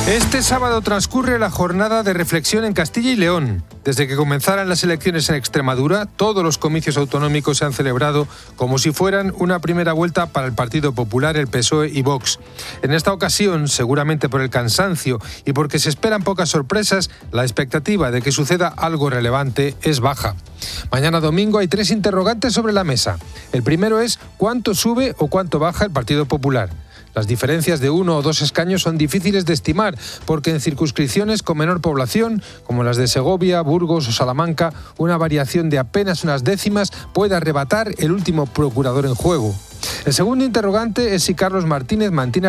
[SPEAKER 19] Este sábado transcurre la jornada de reflexión en Castilla y León. Desde que comenzaran las elecciones en Extremadura, todos los comicios autonómicos se han celebrado como si fueran una primera vuelta para el Partido Popular, el P S O E y Vox. En esta ocasión, seguramente por el cansancio y porque se esperan pocas sorpresas, la expectativa de que suceda algo relevante es baja. Mañana domingo hay tres interrogantes sobre la mesa. El primero es ¿cuánto sube o cuánto baja el Partido Popular? Las diferencias de uno o dos escaños son difíciles de estimar, porque en circunscripciones con menor población, como las de Segovia, Burgos o Salamanca, una variación de apenas unas décimas puede arrebatar el último procurador en juego. El segundo interrogante es si Carlos Martínez mantiene